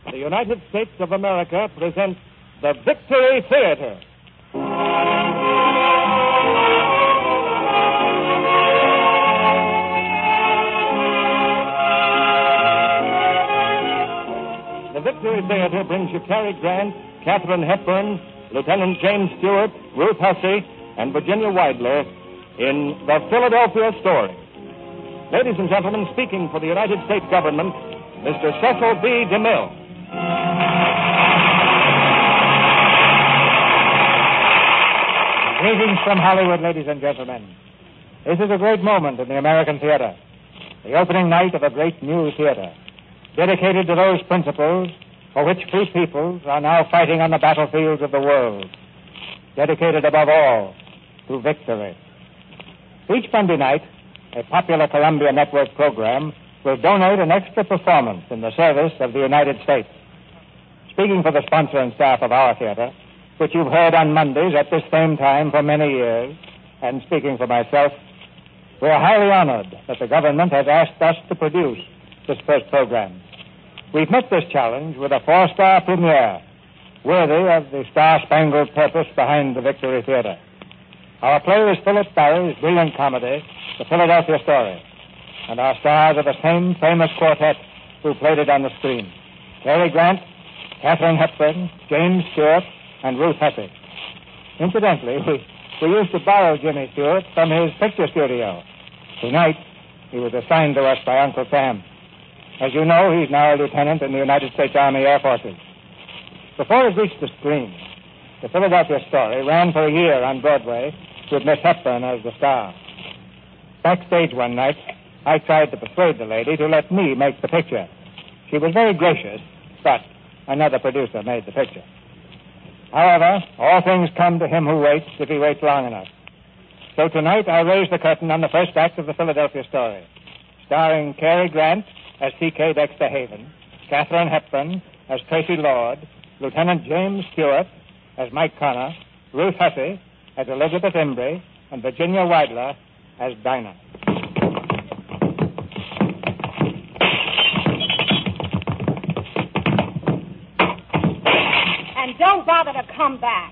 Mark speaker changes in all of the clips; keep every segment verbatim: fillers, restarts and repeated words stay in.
Speaker 1: the United States of America presents the Victory Theater. The Victory Theater brings you Cary Grant, Katharine Hepburn, Lieutenant James Stewart, Ruth Hussey, and Virginia Weidler in The Philadelphia Story. Ladies and gentlemen, speaking for the United States government, Mister Cecil B. DeMille.
Speaker 2: Greetings from Hollywood, ladies and gentlemen. This is a great moment in the American theater. The opening night of a great new theater, dedicated to those principles for which free peoples are now fighting on the battlefields of the world. Dedicated above all to victory. Each Monday night, a popular Columbia Network program will donate an extra performance in the service of the United States. Speaking for the sponsor and staff of our theater, which you've heard on Mondays at this same time for many years, and speaking for myself, we are highly honored that the government has asked us to produce this first program. We've met this challenge with a four-star premiere, worthy of the star-spangled purpose behind the Victory Theater. Our play is Philip Barry's brilliant comedy, The Philadelphia Story, and our stars are the same famous quartet who played it on the screen: Cary Grant, Katharine Hepburn, James Stewart, and Ruth Hussey. Incidentally, we, we used to borrow Jimmy Stewart from his picture studio. Tonight, he was assigned to us by Uncle Sam. As you know, he's now a lieutenant in the United States Army Air Forces. Before it reached the screen, The Philadelphia Story ran for a year on Broadway with Miss Hepburn as the star. Backstage one night, I tried to persuade the lady to let me make the picture. She was very gracious, but another producer made the picture. However, all things come to him who waits if he waits long enough. So tonight I raise the curtain on the first act of The Philadelphia Story, starring Cary Grant as T K Dexter Haven, Katharine Hepburn as Tracy Lord, Lieutenant James Stewart as Mike Connor, Ruth Hussey as Elizabeth Embry, and Virginia Weidler as Dinah.
Speaker 3: And don't bother to come back.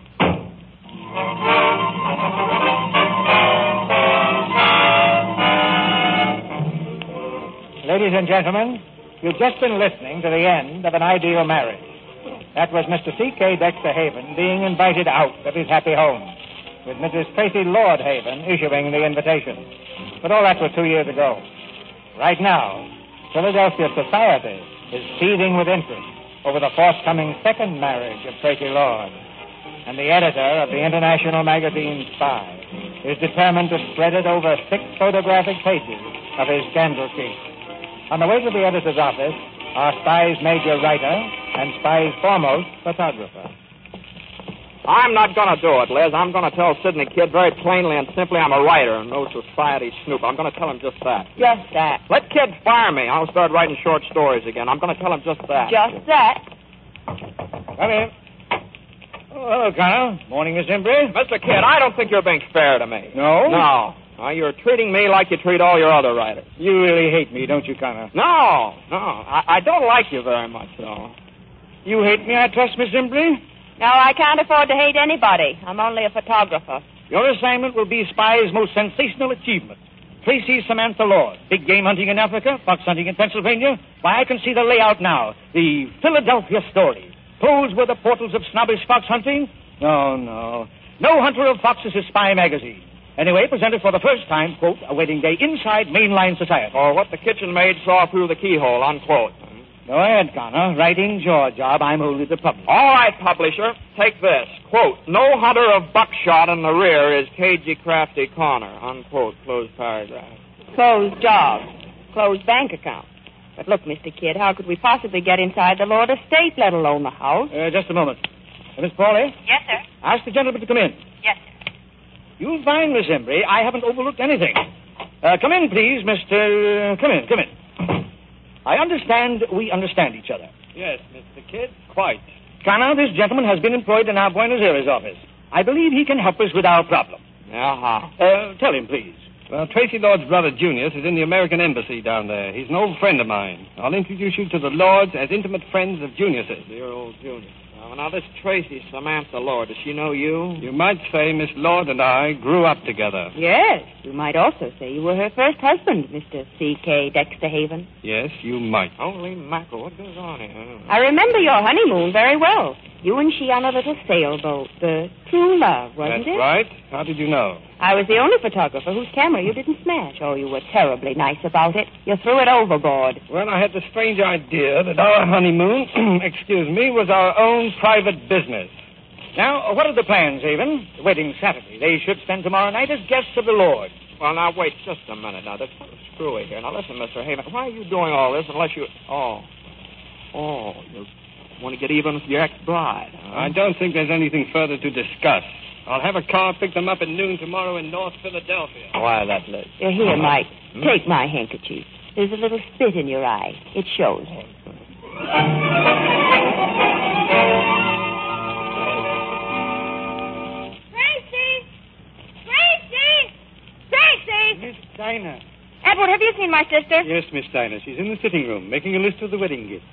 Speaker 2: Ladies and gentlemen, you've just been listening to the end of An Ideal Marriage. That was Mister T K Dexter Haven being invited out of his happy home, with Missus Tracy Lord Haven issuing the invitation. But all that was two years ago. Right now, Philadelphia society is seething with interest over the forthcoming second marriage of Tracy Lord. And the editor of the international magazine Spy is determined to spread it over six photographic pages of his scandal sheet. On the way to the editor's office are Spy's major writer and Spy's foremost photographer.
Speaker 4: I'm not going to do it, Liz. I'm going to tell Sidney Kid very plainly and simply I'm a writer and no society snoop. I'm going to tell him just that.
Speaker 3: Just that.
Speaker 4: Let Kid fire me. I'll start writing short stories again. I'm going to tell him just that.
Speaker 3: Just that.
Speaker 2: Come in. Oh, hello, Connor. Morning, Miss Embry.
Speaker 4: Mister Kid, I don't think you're being fair to me.
Speaker 2: No?
Speaker 4: No. Uh, you're treating me like you treat all your other writers.
Speaker 2: You really hate me, don't you, Connor?
Speaker 4: No, no. I, I don't like you very much, though.
Speaker 2: You hate me, I trust, Miss Embry?
Speaker 3: No, I can't afford to hate anybody. I'm only a photographer.
Speaker 2: Your assignment will be Spy's most sensational achievement. Tracy Samantha Lord. Big game hunting in Africa, fox hunting in Pennsylvania. Why, I can see the layout now. The Philadelphia Story. Closed were the portals of snobbish fox hunting? No, no. No hunter of foxes is Spy magazine. Anyway, presented for the first time, quote, a wedding day inside mainline society.
Speaker 4: Or what the kitchen maid saw through the keyhole, unquote.
Speaker 2: Go ahead, Connor. Writing's your job. I'm only the publisher.
Speaker 4: All right, publisher. Take this. Quote, no hunter of buckshot in the rear is cagey, crafty Connor. Unquote. Closed paragraph.
Speaker 3: Closed job. Closed bank account. But look, Mister Kidd, how could we possibly get inside the Lord estate, let alone the house?
Speaker 2: Uh, just a moment. Uh, Miss Prawley?
Speaker 3: Yes, sir.
Speaker 2: Ask the gentleman to come in.
Speaker 3: Yes, sir.
Speaker 2: You'll find, Miss Embry, I haven't overlooked anything. Uh, come in, please, Mister Uh, come in, come in. I understand we understand each other.
Speaker 1: Yes, Mister Kidd, quite.
Speaker 2: Connor, this gentleman has been employed in our Buenos Aires office. I believe he can help us with our problem.
Speaker 4: Uh-huh.
Speaker 2: Uh, tell him, please.
Speaker 5: Well, Tracy Lord's brother, Junius, is in the American Embassy down there. He's an old friend of mine. I'll introduce you to the Lords as intimate friends of Junius's.
Speaker 4: Dear old Junius. Now, now, this Tracy Samantha Lord, does she know you?
Speaker 5: You might say Miss Lord and I grew up together.
Speaker 3: Yes. You might also say you were her first husband, Mister C K Dexter Haven.
Speaker 5: Yes, you might.
Speaker 4: Holy mackerel, what goes on here?
Speaker 3: I remember your honeymoon very well. You and she on a little sailboat. The True Love, wasn't
Speaker 5: That's
Speaker 3: it?
Speaker 5: right. How did you know?
Speaker 3: I was the only photographer whose camera you didn't smash. Oh, you were terribly nice about it. You threw it overboard.
Speaker 5: Well, I had the strange idea that our honeymoon, excuse me, was our own private business.
Speaker 2: Now, what are the plans, Haven? The wedding's Saturday. They should spend tomorrow night as guests of the Lord.
Speaker 4: Well, now, wait just a minute. Now, that's sort of screwy here. Now, listen, Mister Haven, why are you doing all this unless you... Oh. Oh, you want to get even with your ex-bride, huh?
Speaker 5: I don't think there's anything further to discuss. I'll have a car pick them up at noon tomorrow in North Philadelphia.
Speaker 4: Why that, Liz?
Speaker 3: Here, here, Mike. Take my handkerchief. There's a little spit in your eye. It shows.
Speaker 6: Tracy! Tracy! Tracy!
Speaker 2: Miss Dinah.
Speaker 6: Edward, have you seen my sister?
Speaker 2: Yes, Miss Dinah. She's in the sitting room, making a list of the wedding gifts.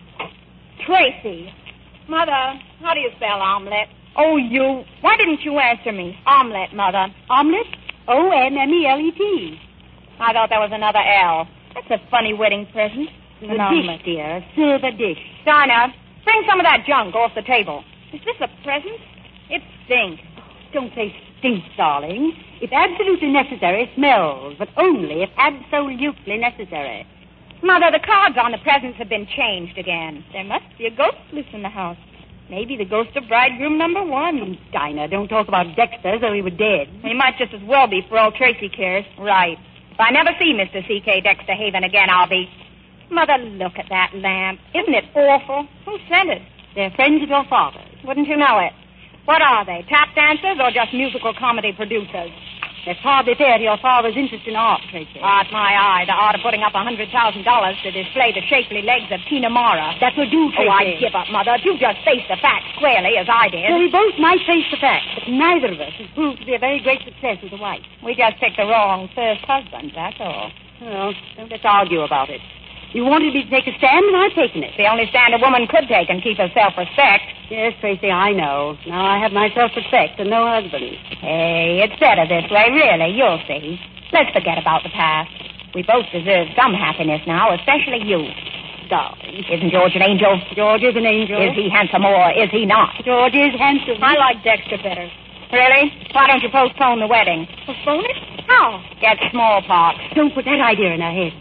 Speaker 6: Tracy. Mother, how do you spell omelet? Oh, you. Why didn't you answer me? Omelet, Mother. Omelet? O M M E L E T. I thought that was another L. That's a funny wedding present.
Speaker 7: The
Speaker 6: An
Speaker 7: dish,
Speaker 6: omelet.
Speaker 7: dear. A silver dish.
Speaker 6: Dinah, bring some of that junk off the table. Is this a present? It stinks.
Speaker 7: Don't say stink, darling. If absolutely necessary, smells, but only if absolutely necessary.
Speaker 6: Mother, the cards on the presents have been changed again. There must be a ghost loose in the house. Maybe the ghost of bridegroom number one.
Speaker 7: Dinah, don't talk about Dexter as though he were dead.
Speaker 6: He might just as well be for all Tracy cares. Right. If I never see Mister C K Dexter Haven again, I'll be... Mother, look at that lamp. Isn't it awful? Who sent it?
Speaker 7: They're friends of your father's.
Speaker 6: Wouldn't you know it? What are they, tap dancers or just musical comedy producers?
Speaker 7: That's hardly fair to your father's interest in art, Tracy.
Speaker 6: Art my eye, the art of putting up a hundred thousand dollars to display the shapely legs of Tina Mara.
Speaker 7: That would do, Tracy.
Speaker 6: Oh, I'd give up, Mother. If you just face the facts squarely, as I did.
Speaker 7: Well, we both might face the fact, but neither of us has proved to be a very great success as a wife.
Speaker 6: We just picked the wrong first husband, that's all.
Speaker 7: Well, don't let's argue about it. You wanted me to take a stand, and I've taken it.
Speaker 6: The only stand a woman could take and keep her self-respect.
Speaker 7: Yes, Tracy, I know. Now I have my self-respect and no husband.
Speaker 6: Hey, it's better this way, really. You'll see. Let's forget about the past. We both deserve some happiness now, especially you.
Speaker 7: Darling.
Speaker 6: Isn't George an angel?
Speaker 7: George is an angel.
Speaker 6: Is he handsome or is he not?
Speaker 7: George is handsome.
Speaker 6: I like Dexter better. Really? Why don't you postpone the wedding?
Speaker 7: Postpone it? How?
Speaker 6: Get smallpox.
Speaker 7: Don't put that idea in our heads.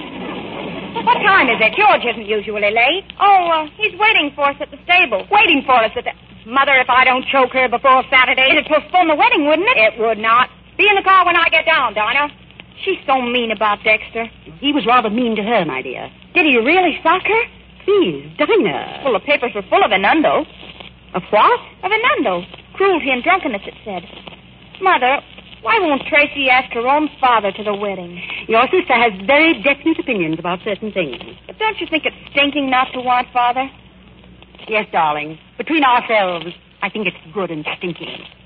Speaker 6: What time is it? George isn't usually late. Oh, uh, he's waiting for us at the stable. Waiting for us at the... Mother, if I don't choke her before Saturday... It'd postpone the wedding, wouldn't it? It would not. Be in the car when I get down, Dinah. She's so mean about Dexter.
Speaker 7: He was rather mean to her, my dear.
Speaker 6: Did he really sock her?
Speaker 7: Please, Dinah.
Speaker 6: Well, the papers were full of innuendo.
Speaker 7: Of what?
Speaker 6: Of innuendo. Cruelty and drunkenness, it said. Mother... Why won't Tracy ask her own father to the wedding?
Speaker 7: Your sister has very definite opinions about certain things.
Speaker 6: But don't you think it's stinking not to want father?
Speaker 7: Yes, darling. Between ourselves, I think it's good and stinking.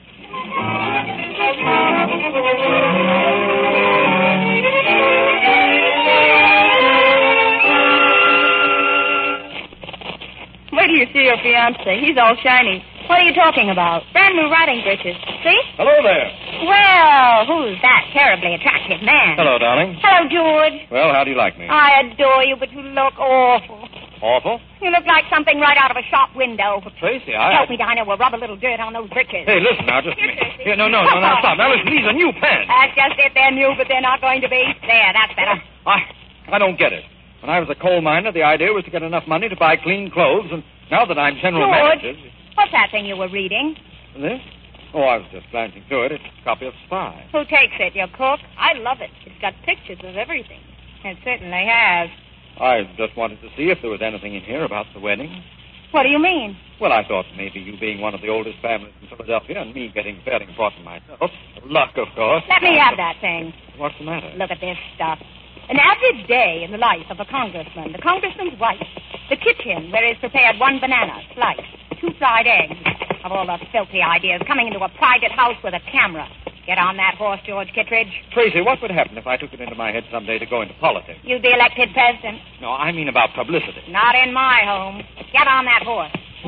Speaker 6: Where do you see your fiancé? He's all shiny. What are you talking about? Brand new riding breeches. See?
Speaker 5: Hello there.
Speaker 6: Well, who's that terribly attractive man?
Speaker 5: Hello, darling.
Speaker 6: Hello, George.
Speaker 5: Well, how do you like me?
Speaker 6: I adore you, but you look awful.
Speaker 5: Awful?
Speaker 6: You look like something right out of a shop window.
Speaker 5: Tracy, I...
Speaker 6: Help me, Dinah. We'll rub a little dirt on those breeches.
Speaker 5: Hey, listen now, just a
Speaker 6: Here,
Speaker 5: minute.
Speaker 6: Tracy.
Speaker 5: Here, no, no, no, no, stop. Now, listen, these are new pants.
Speaker 6: That's just it. They're new, but they're not going to be. There, that's better.
Speaker 5: I, I don't get it. When I was a coal miner, the idea was to get enough money to buy clean clothes, and now that I'm general
Speaker 6: George.
Speaker 5: manager...
Speaker 6: What's that thing you were reading?
Speaker 5: This? Oh, I was just glancing through it. It's a copy of Spy.
Speaker 6: Who takes it? Your cook? I love it. It's got pictures of everything. It certainly has.
Speaker 5: I just wanted to see if there was anything in here about the wedding.
Speaker 6: What do you mean?
Speaker 5: Well, I thought maybe you being one of the oldest families in Philadelphia and me getting fairly important myself. Luck, of course.
Speaker 6: Let me have that thing.
Speaker 5: What's the matter?
Speaker 6: Look at this stuff. An average day in the life of a congressman. The congressman's wife. The kitchen where is prepared one banana, sliced. Two fried eggs. Of all the filthy ideas coming into a private house with a camera. Get on that horse, George Kittredge.
Speaker 5: Tracy, what would happen if I took it into my head someday to go into politics?
Speaker 6: You'd be elected president.
Speaker 5: No, I mean about publicity.
Speaker 6: Not in my home. Get on that horse.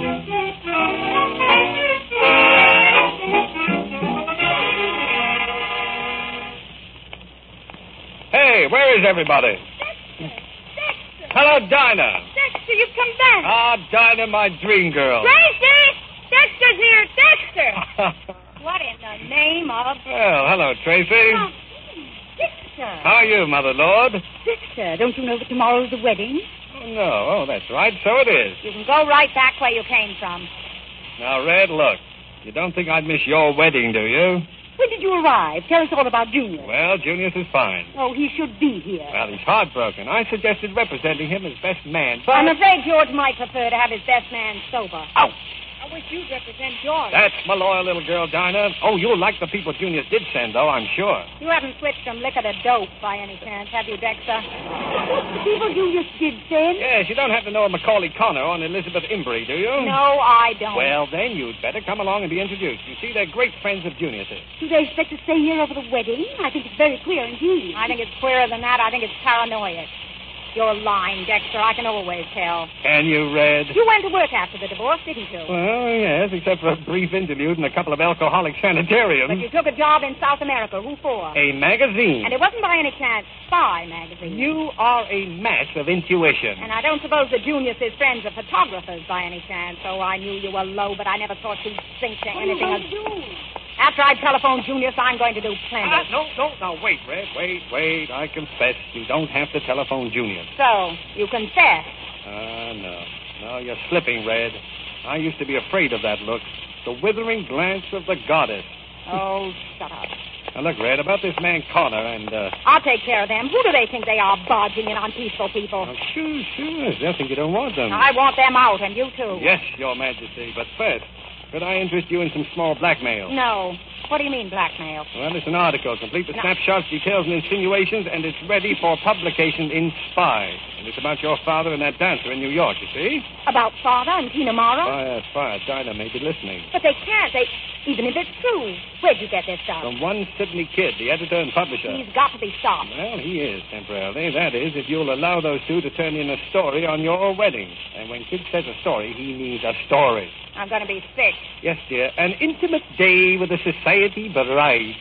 Speaker 5: Hey, where is everybody?
Speaker 6: Dexter! Dexter!
Speaker 5: Hello, Dinah.
Speaker 6: Dexter, you've come back.
Speaker 5: Ah, Dinah, my dream girl.
Speaker 6: Tracy! Dexter's here! Dexter! What in the name of...
Speaker 5: Well, hello, Tracy.
Speaker 6: Oh, Dexter.
Speaker 5: How are you, Mother Lord?
Speaker 7: Dexter, don't you know that tomorrow's the wedding?
Speaker 5: Oh, no. Oh, that's right. So it is.
Speaker 6: You can go right back where you came from.
Speaker 5: Now, Red, look. You don't think I'd miss your wedding, do you?
Speaker 7: When did you arrive? Tell us all about Junior.
Speaker 5: Well, Junius is fine.
Speaker 7: Oh, he should be here.
Speaker 5: Well, he's heartbroken. I suggested representing him as best man, but...
Speaker 6: I'm afraid George might prefer to have his best man sober.
Speaker 5: Ouch!
Speaker 6: I wish you'd represent George.
Speaker 5: That's my loyal little girl, Dinah. Oh, you'll like the people Junius did send, though, I'm sure.
Speaker 6: You haven't switched from liquor to dope by any chance, have you, Dexter?
Speaker 7: The people you just did send?
Speaker 5: Yes, you don't have to know Macaulay Connor or Elizabeth Imbrie, do you?
Speaker 6: No, I don't.
Speaker 5: Well, then you'd better come along and be introduced. You see, they're great friends of Junius's.
Speaker 7: Do they expect to stay here over the wedding? I think it's very queer indeed.
Speaker 6: I think it's queerer than that. I think it's paranoid. You're lying, Dexter. I can always tell.
Speaker 5: Can you, Red?
Speaker 6: You went to work after the divorce, didn't you?
Speaker 5: Well, yes, except for a brief interlude in a couple of alcoholic sanitariums.
Speaker 6: But you took a job in South America. Who for?
Speaker 5: A magazine.
Speaker 6: And it wasn't by any chance Spy magazine.
Speaker 5: You are a mass of intuition.
Speaker 6: And I don't suppose the Junius's friends are photographers by any chance. Oh, I knew you were low, but I never thought you'd think to anything.
Speaker 7: What are you going to do?
Speaker 6: After I telephone Junius, I'm going to do plenty.
Speaker 5: Ah, no, no, now wait, Red, wait, wait. I confess, you don't have to telephone Junius.
Speaker 6: So, you confess?
Speaker 5: Ah, uh, no. No, you're slipping, Red. I used to be afraid of that look. The withering glance of the goddess.
Speaker 6: Oh, shut up.
Speaker 5: Now, look, Red, about this man Connor and, uh...
Speaker 6: I'll take care of them. Who do they think they are, barging in on peaceful people?
Speaker 5: Oh, sure, sure. They'll think you don't want them.
Speaker 6: I want them out, and you too.
Speaker 5: Yes, Your Majesty. But first, could I interest you in some small blackmail?
Speaker 6: No. What do you mean, blackmail?
Speaker 5: Well, it's an article, complete with
Speaker 6: No.
Speaker 5: snapshots, details, and insinuations, and it's ready for publication in Spy. And it's about your father and that dancer in New York, you see?
Speaker 6: About Father and Tina Mara?
Speaker 5: Why, that's fine. Dinah may be listening.
Speaker 6: But they can't. They, even if it's true. Where'd you get this stuff?
Speaker 5: From one Sidney Kidd, the editor and publisher.
Speaker 6: He's got to be stopped.
Speaker 5: Well, he is, temporarily. That is, if you'll allow those two to turn in a story on your wedding. And when Kidd says a story, he means a story.
Speaker 6: I'm going to be sick.
Speaker 5: Yes, dear. An intimate day with a society bride.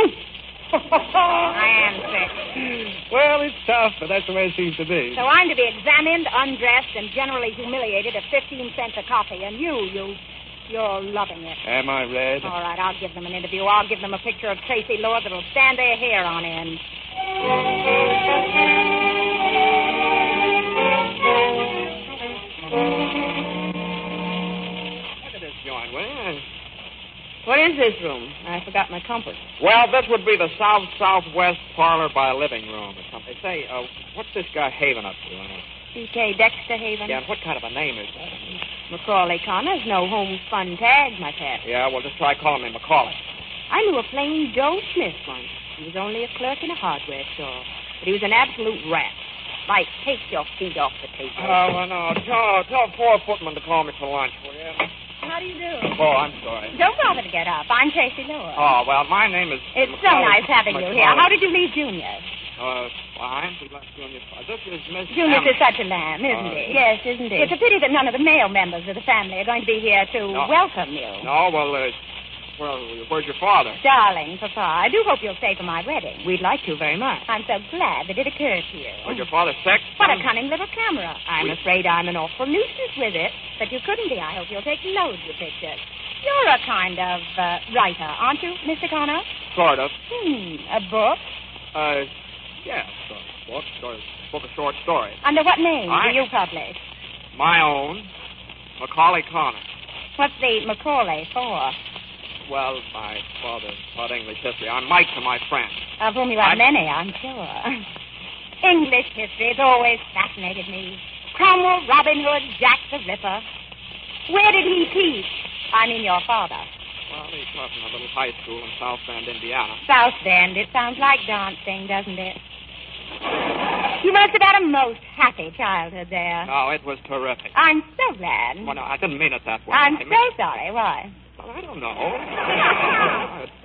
Speaker 6: I am sick.
Speaker 5: Well, it's tough, but that's the way it seems to be.
Speaker 6: So I'm to be examined, undressed, and generally humiliated at fifteen cents a copy. And you, you, you're loving it.
Speaker 5: Am I, Red?
Speaker 6: All right, I'll give them an interview. I'll give them a picture of Tracy Lord that'll stand their hair on end.
Speaker 4: Look at this joint, will you?
Speaker 3: What is this room? I forgot my compass.
Speaker 4: Well, this would be the south-southwest parlor by living room or something. Say, uh, what's this guy Haven up to? Uh,
Speaker 3: C K Dexter Haven.
Speaker 4: yeah, and what kind of a name is that?
Speaker 3: Macaulay Connor's no home fun tag, my pet.
Speaker 4: Yeah, well, just try calling me Macaulay.
Speaker 3: I knew a plain Joe Smith once. He was only a clerk in a hardware store. But he was an absolute rat. Like, take your feet off the table.
Speaker 4: Oh, well, no. Tell, tell poor footman to call me for lunch, will you?
Speaker 6: How do you do?
Speaker 4: Oh, I'm sorry.
Speaker 6: Don't bother to get up. I'm Tracy Lord.
Speaker 4: Oh, well, my name is...
Speaker 6: It's so
Speaker 4: Macaulay-
Speaker 6: nice having you here.
Speaker 4: Macaulay.
Speaker 6: How did you leave Junior?
Speaker 4: Uh, fine. We left Junior. This is Miss...
Speaker 6: Junior
Speaker 4: Em-
Speaker 6: is such a lamb, isn't
Speaker 4: Uh,
Speaker 6: he?
Speaker 3: Yes, isn't it?
Speaker 6: It's a pity that none of the male members of the family are going to be here to
Speaker 4: No.
Speaker 6: welcome you.
Speaker 4: No, well, uh, well, where's your father?
Speaker 6: Darling, Papa, I do hope you'll stay for my wedding.
Speaker 3: We'd like to very much.
Speaker 6: I'm so glad that it occurred to you.
Speaker 4: Was your father sick?
Speaker 6: What a cunning little camera.
Speaker 3: I'm
Speaker 4: We-
Speaker 3: afraid I'm an awful nuisance with it.
Speaker 6: But you couldn't be. I hope you'll take loads of pictures. You're a kind of uh, writer, aren't you, Mister Connor?
Speaker 4: Sort of.
Speaker 6: Hmm, a book?
Speaker 4: Uh, yeah, sort of. Book, sort of, book of short stories.
Speaker 6: Under what name
Speaker 4: I-
Speaker 6: do you publish?
Speaker 4: My own, Macaulay Connor.
Speaker 6: What's the Macaulay for?
Speaker 4: Well, my father taught English history. I'm Mike to my friend.
Speaker 6: Of whom you have
Speaker 4: I'm-
Speaker 6: many, I'm sure. English history has always fascinated me. Cromwell, Robin Hood, Jack the Ripper. Where did he teach? I mean your father.
Speaker 4: Well, he taught in a little high school in South Bend, Indiana.
Speaker 6: South Bend. It sounds like dancing, doesn't it? You must have had a most happy childhood there.
Speaker 4: No, it was terrific.
Speaker 6: I'm so glad.
Speaker 4: Well, no, I didn't mean it that way.
Speaker 6: I'm
Speaker 4: I
Speaker 6: so
Speaker 4: mean-
Speaker 6: sorry. Why?
Speaker 4: Well, I don't know.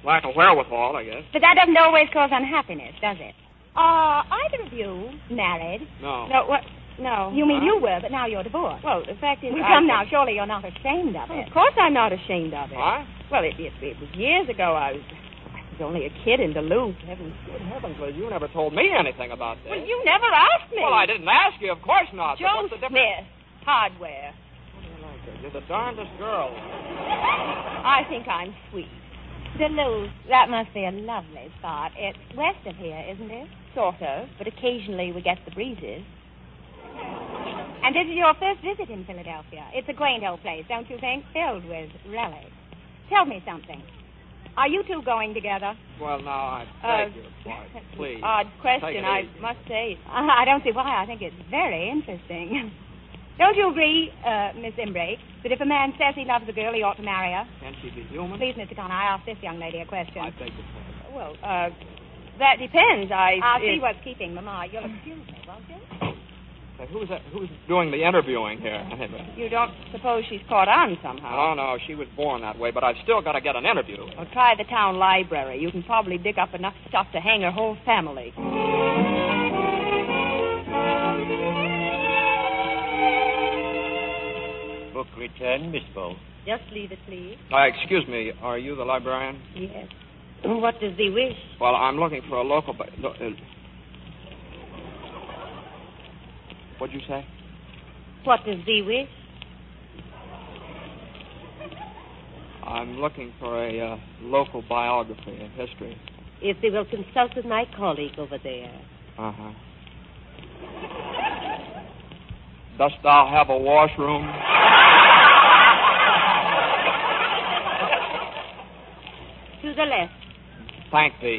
Speaker 4: lack of wherewithal, I guess.
Speaker 6: But that doesn't always cause unhappiness, does it? Are either of you married?
Speaker 4: No.
Speaker 3: No, what? No.
Speaker 6: You mean
Speaker 4: Huh?
Speaker 6: you were, but now you're divorced.
Speaker 3: Well, the fact is...
Speaker 6: Well,
Speaker 3: I-
Speaker 6: come now, surely you're not ashamed of
Speaker 3: Well,
Speaker 6: it.
Speaker 3: of course I'm not ashamed of it.
Speaker 4: What?
Speaker 3: Well, it, it, it was years ago. I was, I was only a kid in Duluth. Heavens.
Speaker 4: Good heavens, Liz, you never told me anything about this.
Speaker 3: Well, you never asked me.
Speaker 4: Well, I didn't ask you, of course not. but
Speaker 3: Joe
Speaker 4: what's the difference?
Speaker 3: Smith, hardware.
Speaker 4: You're the darndest girl.
Speaker 3: I think I'm sweet.
Speaker 6: Duluth, that must be a lovely spot. It's west of here, isn't it?
Speaker 3: Sort of, but occasionally we get the breezes.
Speaker 6: And this is your first visit in Philadelphia. It's a quaint old place, don't you think? Filled with relics. Tell me something. Are you two going together?
Speaker 4: Well, now, I
Speaker 3: Uh,
Speaker 4: beg your pardon. Please.
Speaker 3: Odd
Speaker 4: Take
Speaker 3: question,
Speaker 4: it
Speaker 3: I
Speaker 4: easy.
Speaker 3: must say.
Speaker 6: Uh, I don't see why. I think it's very interesting. Don't you agree, uh, Miss Imbrake, that if a man says he loves a girl, he ought to marry her?
Speaker 4: Can she be human?
Speaker 6: Please, Mister Connor, I asked this young lady a question.
Speaker 4: I beg your pardon.
Speaker 3: Well, uh, that depends. I.
Speaker 6: I'll see
Speaker 3: it-
Speaker 6: what's keeping Mama. You'll excuse me, won't you?
Speaker 4: Say, who's, that, who's doing the interviewing here? Anyway.
Speaker 3: You don't suppose she's caught on somehow?
Speaker 4: Oh, no, she was born that way, but I've still got to get an interview.
Speaker 3: Well, try the town library. You can probably dig up enough stuff to hang her whole family.
Speaker 8: Book return, Miss Bolt.
Speaker 7: Just leave it, please.
Speaker 4: Uh, excuse me, are you the librarian?
Speaker 7: Yes. What does thee wish?
Speaker 4: Well, I'm looking for a local... Ba- lo- uh, what'd you say?
Speaker 7: What does thee wish?
Speaker 4: I'm looking for a uh, local biography, a history.
Speaker 7: If thee will consult with my colleague over there.
Speaker 4: Uh-huh. Dost thou have a washroom?
Speaker 7: To the left.
Speaker 4: Thank thee.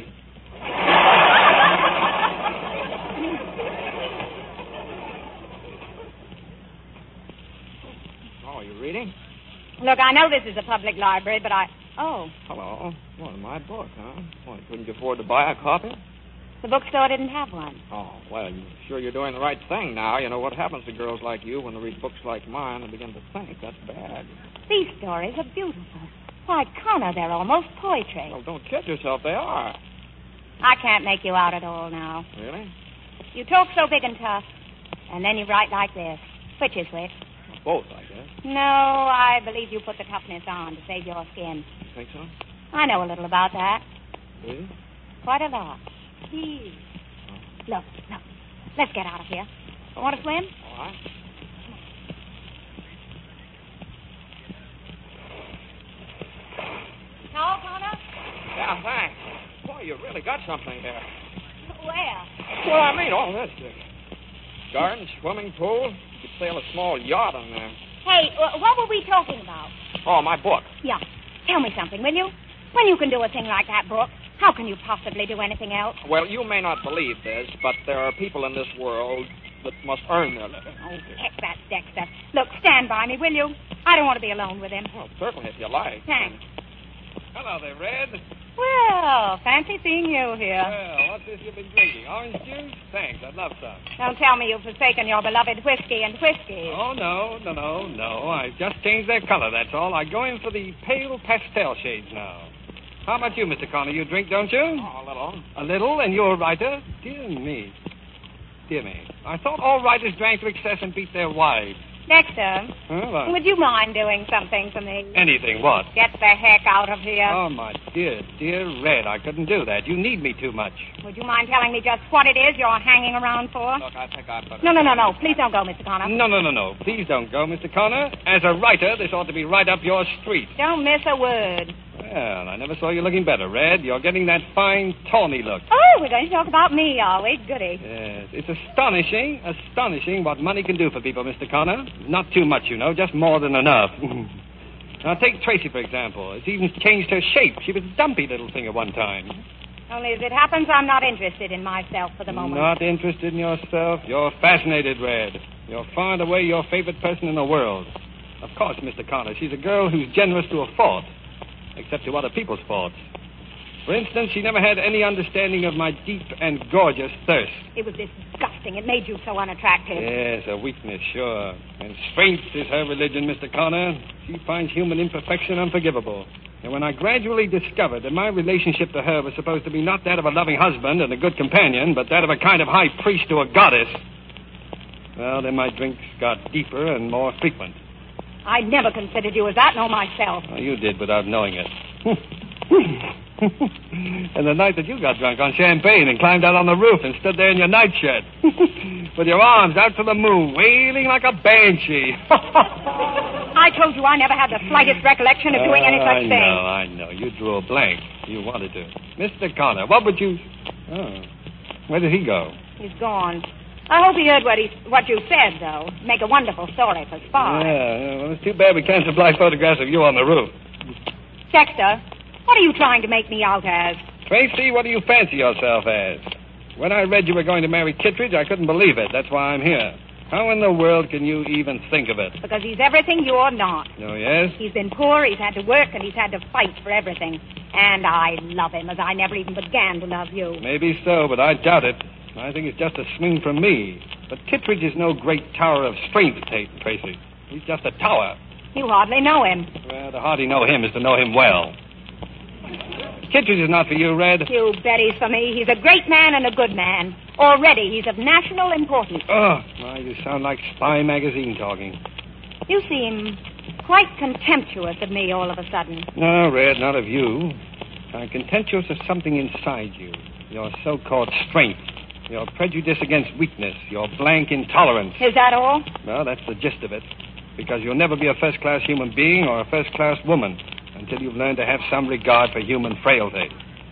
Speaker 4: Oh, you reading?
Speaker 6: Look, I know this is a public library, but I... Oh,
Speaker 4: Hello. Well, my book, huh? Well, couldn't you afford to buy a copy?
Speaker 6: the bookstore didn't have one.
Speaker 4: Oh, well, you sure you're doing the right thing now. You know what happens to girls like you when they read books like mine and begin to think. That's bad.
Speaker 6: These stories are beautiful. Why, Connor, they're almost poetry.
Speaker 4: Well, don't kid yourself. They are.
Speaker 6: I can't make you out at all now.
Speaker 4: Really?
Speaker 6: You talk so big and tough, and then you write like this. Which is which?
Speaker 4: Both, I guess.
Speaker 6: No, I believe you put the toughness on to save your skin.
Speaker 4: Think so?
Speaker 6: I know a little about that.
Speaker 4: Do you?
Speaker 6: Quite a lot. Please. Look, look. Let's get out of here. Want to swim?
Speaker 4: All right.
Speaker 6: No, Connor?
Speaker 4: Yeah, thanks. Boy, you really got something there.
Speaker 6: Where?
Speaker 4: Well, I mean, all this. Uh, garden, swimming pool. You could sail a small yacht in there.
Speaker 6: Hey, uh, what were we talking about?
Speaker 4: Oh, my book.
Speaker 6: Yeah. Tell me something, will you? When you can do a thing like that, Brooke, how can you possibly do anything else?
Speaker 4: Well, you may not believe this, but there are people in this world that must earn their living.
Speaker 6: Oh, heck that, Dexter. Look, stand by me, will you? I don't want to be alone with him.
Speaker 4: Well, certainly, if you like.
Speaker 6: Thanks.
Speaker 5: Hello there, Red.
Speaker 6: Well, fancy seeing you here.
Speaker 5: Well, what's this you've been drinking? Orange juice? Thanks, I'd love some.
Speaker 6: Don't tell me you've forsaken your beloved whiskey and whiskey.
Speaker 5: Oh, no, no, no, no. I've just changed their color, that's all. I go in for the pale pastel shades now. How about you, Mister Connor? You drink, don't you?
Speaker 4: Oh, a little.
Speaker 5: A little, and you're a writer? Dear me. Dear me. I thought all writers drank to excess and beat their wives.
Speaker 6: Dexter,
Speaker 5: Huh? What?
Speaker 6: would you mind doing something for me?
Speaker 5: Anything, what?
Speaker 6: Get the heck out of here.
Speaker 5: Oh, my dear, dear Red, I couldn't do that. You need me too much.
Speaker 6: Would you mind telling me just what it is you're hanging around for?
Speaker 4: Look, I think I'd better...
Speaker 6: No, no, no, no. Please don't go, Mister Connor.
Speaker 5: No, no, no, no. Please don't go, Mister Connor. As a writer, this ought to be right up your street.
Speaker 6: Don't miss a word.
Speaker 5: Well, I never saw you looking better, Red. You're getting that fine, tawny look.
Speaker 6: Oh, we're going to talk about me, are we? Goody.
Speaker 5: Yes, it's astonishing, astonishing what money can do for people, Mister Connor. Not too much, you know, just more than enough. Now, take Tracy, for example. It's even changed her shape. She was a dumpy little thing at one time.
Speaker 6: Only as it happens, I'm not interested in myself for the moment.
Speaker 5: Not interested in yourself? You're fascinated, Red. You're far and away your favorite person in the world. Of course, Mister Connor, she's a girl who's generous to a fault, except to other people's faults. For instance, she never had any understanding of my deep and gorgeous thirst.
Speaker 6: It was disgusting. It made you so unattractive.
Speaker 5: Yes, a weakness, sure. And strength is her religion, Mister Connor. She finds human imperfection unforgivable. And when I gradually discovered that my relationship to her was supposed to be not that of a loving husband and a good companion, but that of a kind of high priest to a goddess, well, then my drinks got deeper and more frequent.
Speaker 6: I never considered you as that, nor myself.
Speaker 5: Well, you did without knowing it. And the night that you got drunk on champagne and climbed out on the roof and stood there in your nightshirt with your arms out to the moon, wailing like a banshee.
Speaker 6: I told you I never had the slightest recollection of doing any
Speaker 5: Uh,
Speaker 6: such
Speaker 5: I
Speaker 6: thing.
Speaker 5: know, I know. You drew a blank. You wanted to. Mister Connor, what would you... Oh, where did he go?
Speaker 6: He's gone. I hope he heard what he what you said, though. Make a wonderful story for Spy.
Speaker 5: Yeah, well, it's too bad we can't supply photographs of you on the roof.
Speaker 6: Dexter, what are you trying to make me out as?
Speaker 5: Tracy, what do you fancy yourself as? When I read you were going to marry Kittredge, I couldn't believe it. That's why I'm here. How in the world can you even think of it?
Speaker 6: Because he's everything you're not.
Speaker 5: Oh, yes?
Speaker 6: He's been poor, he's had to work, and he's had to fight for everything. And I love him as I never even began to love you.
Speaker 5: Maybe so, but I doubt it. I think it's just a swing from me. But Kittredge is no great tower of strength, Tracy. He's just a tower.
Speaker 6: You hardly know him.
Speaker 5: Well, to hardly know him is to know him well. Kittredge is not for you, Red.
Speaker 6: You bet he's for me. He's a great man and a good man. Already, he's of national importance.
Speaker 5: Oh, why, you sound like Spy magazine talking.
Speaker 6: You seem quite contemptuous of me all of a sudden.
Speaker 5: No, Red, not of you. I'm contemptuous of something inside you. Your so-called strength. Your prejudice against weakness. Your blank intolerance.
Speaker 6: Is that all?
Speaker 5: Well, that's the gist of it. Because you'll never be a first-class human being or a first-class woman until you've learned to have some regard for human frailty.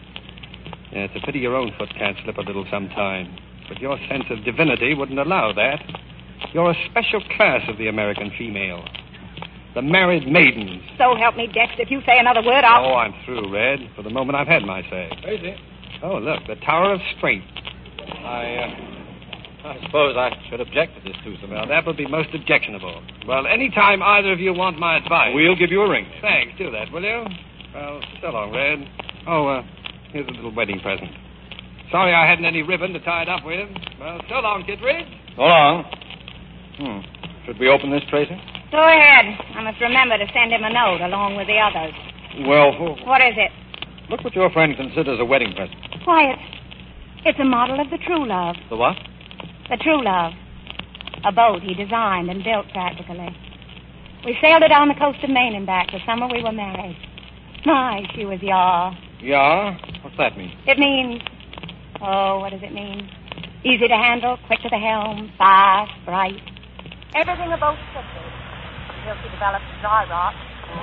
Speaker 5: Yeah, it's a pity your own foot can't slip a little sometime. But your sense of divinity wouldn't allow that. You're a special class of the American female. The married maidens.
Speaker 6: So help me, Dex. If you say another word, I'll...
Speaker 5: Oh, I'm through, Red. For the moment, I've had my say.
Speaker 8: Tracy.
Speaker 5: Oh, look, the Tower of Strength.
Speaker 8: I, uh, I suppose I should object to this, too, sir.
Speaker 5: Well, that would be most objectionable. Well, any time either of you want my advice...
Speaker 8: We'll give you a ring.
Speaker 5: Thanks, do that, will you? Well, so long, Red. Oh, uh, here's a little wedding present. Sorry I hadn't any ribbon to tie it up with. Well, so long, Kittredge.
Speaker 8: So long. Hmm. Should we open this, Tracy?
Speaker 6: Go ahead. I must remember to send him a note along with the others.
Speaker 8: Well,
Speaker 6: What is it?
Speaker 8: look what your friend considers a wedding present.
Speaker 6: Why, it's, it's a model of the True Love.
Speaker 8: The what?
Speaker 6: The True Love. A boat he designed and built practically. We sailed it down the coast of Maine and back the summer we were married. My, she was yaw.
Speaker 8: Yeah? What's that mean?
Speaker 6: It means... Oh, what does it mean? Easy to handle, quick to the helm, fast, bright. Everything a boat should be. Until she develops dry rot.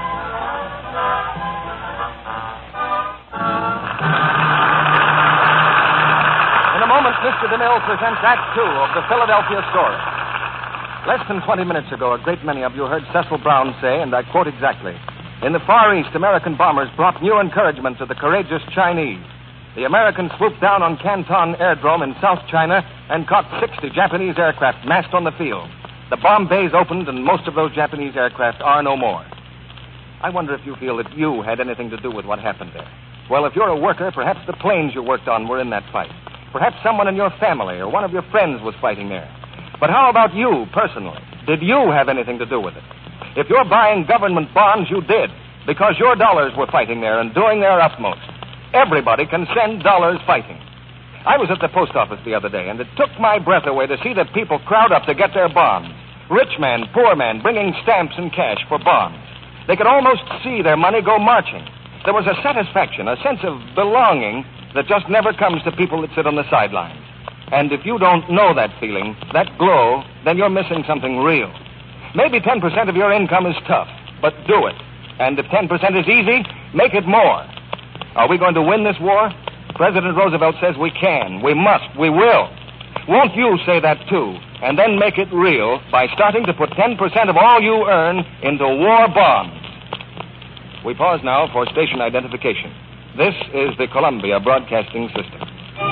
Speaker 1: In a moment, Mister DeMille presents Act Two of the Philadelphia Story. Less than twenty minutes ago, a great many of you heard Cecil Brown say, and I quote exactly, "In the Far East, American bombers brought new encouragement to the courageous Chinese. The Americans swooped down on Canton Airdrome in South China and caught sixty Japanese aircraft massed on the field. The bomb bays opened, and most of those Japanese aircraft are no more." I wonder if you feel that you had anything to do with what happened there. Well, if you're a worker, perhaps the planes you worked on were in that fight. Perhaps someone in your family or one of your friends was fighting there. But how about you, personally? Did you have anything to do with it? If you're buying government bonds, you did, because your dollars were fighting there and doing their utmost. Everybody can send dollars fighting. I was at the post office the other day, and it took my breath away to see the people crowd up to get their bonds. Rich man, poor man, bringing stamps and cash for bonds. They could almost see their money go marching. There was a satisfaction, a sense of belonging that just never comes to people that sit on the sidelines. And if you don't know that feeling, that glow, then you're missing something real. Maybe ten percent of your income is tough, but do it. And if ten percent is easy, make it more. Are we going to win this war? President Roosevelt says we can, we must, we will. Won't you say that too, and then make it real by starting to put ten percent of all you earn into war bonds? We pause now for station identification. This is the Columbia Broadcasting System.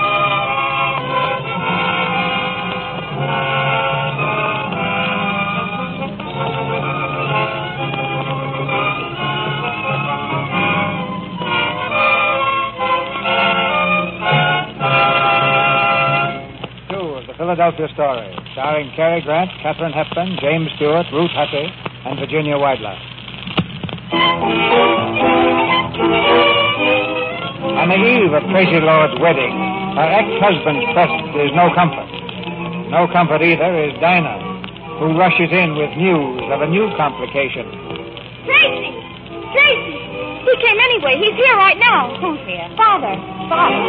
Speaker 2: Philadelphia Story, starring Cary Grant, Katharine Hepburn, James Stewart, Ruth Hussey, and Virginia Weidler. On the eve of Tracy Lord's wedding, her ex-husband's presence is no comfort. No comfort either is Dinah, who rushes in with news of a new complication.
Speaker 6: Tracy! Tracy! He came anyway. He's here right now.
Speaker 7: Who's here?
Speaker 6: Father. Father.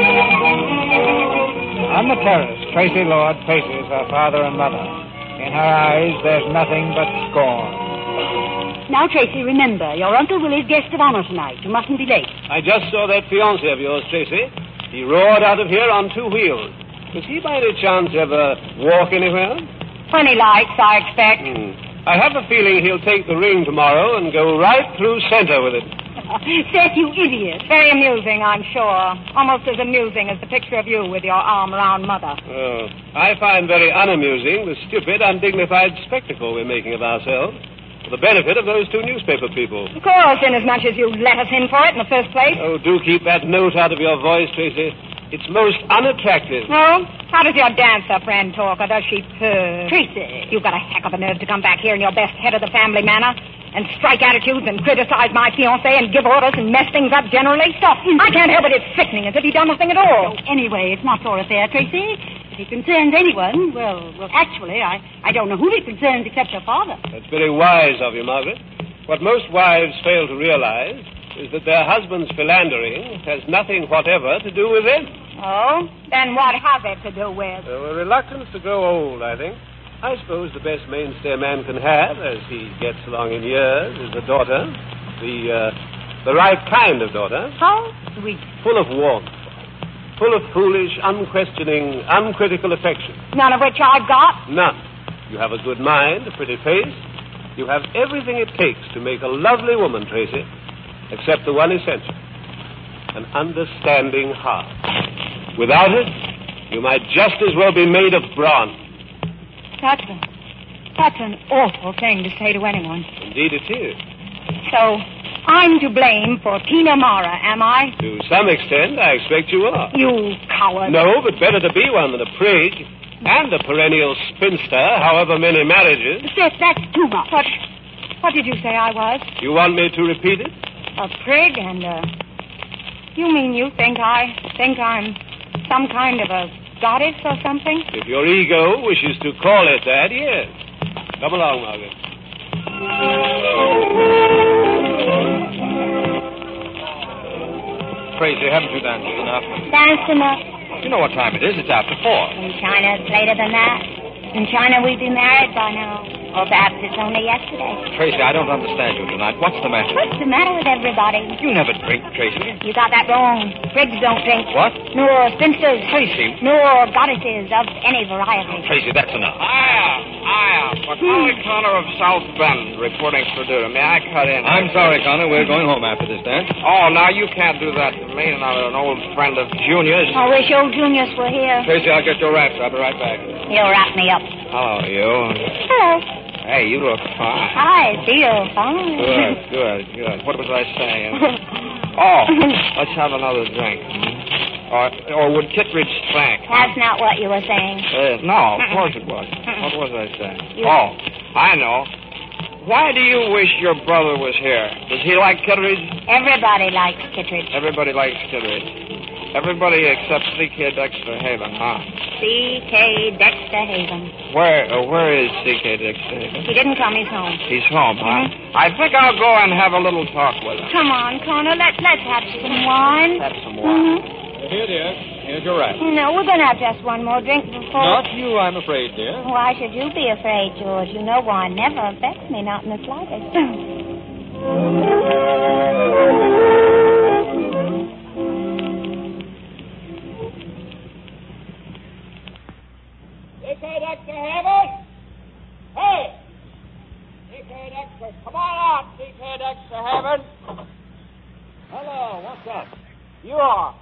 Speaker 2: On the terrace, Tracy Lord faces her father and mother. In her eyes, there's nothing but scorn.
Speaker 7: Now, Tracy, remember, your Uncle Willie's guest of honor tonight. You mustn't be late.
Speaker 8: I just saw that fiancé of yours, Tracy. He roared out of here on two wheels. Does he by any chance ever walk anywhere?
Speaker 6: When he likes, I expect.
Speaker 8: Hmm. I have a feeling he'll take the ring tomorrow and go right through center with it.
Speaker 7: Seth, you idiot.
Speaker 6: Very amusing, I'm sure. Almost as amusing as the picture of you with your arm around Mother.
Speaker 8: Oh, I find very unamusing the stupid, undignified spectacle we're making of ourselves for the benefit of those two newspaper people.
Speaker 6: Of course, inasmuch as you let us in for it in the first place.
Speaker 8: Oh, do keep that note out of your voice, Tracy. It's most unattractive.
Speaker 6: No? How does your dancer friend talk, or does she purr?
Speaker 7: Tracy.
Speaker 6: You've got a heck of a nerve to come back here in your best head of the family manner and strike attitudes and criticize my fiancé and give orders and mess things up generally. Stop. I can't help it. It's sickening, as if he'd done nothing at all.
Speaker 7: Anyway, it's not your affair, Tracy. If it concerns anyone, well, well, actually, I, I don't know who it concerns except your father.
Speaker 8: That's very wise of you, Margaret. What most wives fail to realize is that their husband's philandering has nothing whatever to do with them.
Speaker 6: Oh? Then what has it to do with?
Speaker 8: So a reluctance to grow old, I think. I suppose the best mainstay a man can have as he gets along in years is a daughter. The, uh, the right kind of daughter.
Speaker 6: How sweet.
Speaker 8: Full of warmth. Full of foolish, unquestioning, uncritical affection.
Speaker 6: None of which I've got?
Speaker 8: None. You have a good mind, a pretty face. You have everything it takes to make a lovely woman, Tracy, except the one essential. An understanding heart. Without it, you might just as well be made of bronze.
Speaker 6: That's a, that's an awful thing to say to anyone.
Speaker 8: Indeed it is.
Speaker 6: So, I'm to blame for Tina Mara, am I?
Speaker 8: To some extent, I expect you are.
Speaker 6: You coward.
Speaker 8: No, but better to be one than a prig. And a perennial spinster, however many marriages.
Speaker 7: Seth, that's too much.
Speaker 6: What, what did you say I was?
Speaker 8: You want me to repeat it?
Speaker 6: A prig and a... You mean you think I think I'm some kind of a goddess or something?
Speaker 8: If your ego wishes to call it that, yes. Come along, Margaret.
Speaker 9: Tracy, haven't you danced enough?
Speaker 6: Danced enough.
Speaker 9: You know what time it is. It's after four.
Speaker 6: In China, it's later than that. In China, we'd be married by now. Or perhaps it's only yesterday.
Speaker 9: Tracy, I don't understand you tonight. What's the matter?
Speaker 6: What's the matter with everybody?
Speaker 9: You never drink, Tracy.
Speaker 6: You got that wrong. Prigs don't drink.
Speaker 9: What?
Speaker 6: Nor spinsters.
Speaker 9: Tracy.
Speaker 6: Nor goddesses of any variety.
Speaker 9: Tracy, that's enough.
Speaker 4: Hiya, hiya. Macaulay Connor of South Bend reporting for duty. May I cut in?
Speaker 9: I'm sorry, Connor. We're going home after this dance.
Speaker 4: Oh, now you can't do that to me. Not an old friend of Junior's.
Speaker 6: I wish old Junius were here.
Speaker 9: Tracy, I'll get your wraps. I'll be right back.
Speaker 6: He'll wrap me up.
Speaker 4: Hello, you.
Speaker 6: Hello.
Speaker 4: Hey, you look fine.
Speaker 6: I feel fine.
Speaker 4: Good, good, good. What was I saying? Oh, let's have another drink. Or, or would Kittredge spank?
Speaker 6: That's not what you were saying.
Speaker 4: Uh, no, of course it was. What was I saying?
Speaker 6: You-
Speaker 4: Oh, I know. Why do you wish your brother was here? Does he like Kittredge?
Speaker 6: Everybody likes Kittredge.
Speaker 4: Everybody likes Kittredge. Everybody except C K Dexter Haven, huh?
Speaker 6: C K Dexter Haven.
Speaker 4: Where uh, where is C K Dexter Haven?
Speaker 6: He didn't come. He's home.
Speaker 4: He's home, huh?
Speaker 6: Mhm.
Speaker 4: I think I'll go and have a little talk with him.
Speaker 6: Come on, Connor. Let's let's have some wine.
Speaker 4: Have some wine.
Speaker 6: Mhm.
Speaker 9: Here, dear. Here's your wrap.
Speaker 6: No, we're going to have just one more drink before.
Speaker 9: Not you, I'm afraid, dear.
Speaker 6: Why should you be afraid, George? You know wine never affects me, not in the slightest.
Speaker 1: C K Dexter Haven? Hey! C K Dexter, come on out, C K Dexter Haven. Hello, what's up? You are.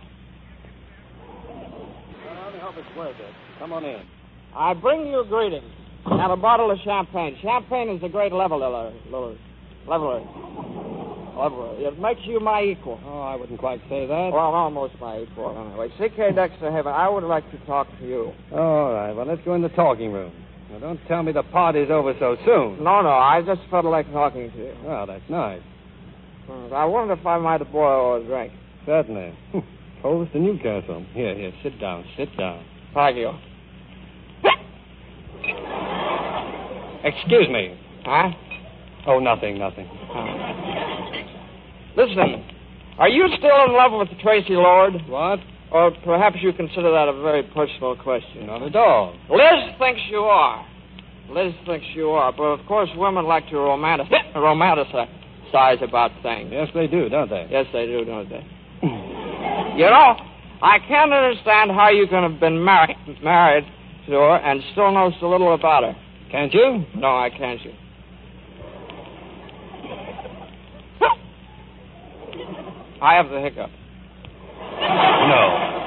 Speaker 1: Well, let me hope it's worth it. Come on in. I bring you greetings and a bottle of champagne. Champagne is a great leveler. Leveler. Leveler. Leveler. It makes you my equal.
Speaker 5: Oh, I wouldn't quite say that.
Speaker 1: Well, almost my equal. Anyway, C K Dexter Haven, I would like to talk to you.
Speaker 5: All right, well, let's go in the talking room. Now, don't tell me the party's over so soon.
Speaker 1: No, no, I just felt like talking to you.
Speaker 5: Well, that's nice.
Speaker 4: I wonder if I might boil a drink.
Speaker 5: Certainly. Toast to Newcastle. Here, here, sit down, sit down.
Speaker 4: Thank you.
Speaker 5: Excuse me.
Speaker 4: Huh?
Speaker 5: Oh, nothing, nothing.
Speaker 4: Oh. Listen, are you still in love with Tracy Lord?
Speaker 5: What?
Speaker 4: Or perhaps you consider that a very personal question.
Speaker 5: Not at all.
Speaker 4: Liz thinks you are. Liz thinks you are. But, of course, women like to romantic, romanticize about things.
Speaker 5: Yes, they do, don't they?
Speaker 4: Yes, they do, don't they? You know, I can't understand how you can have been married, married to her and still know so little about her.
Speaker 5: Can't you?
Speaker 4: No, I can't. You. I have the hiccup.
Speaker 5: No.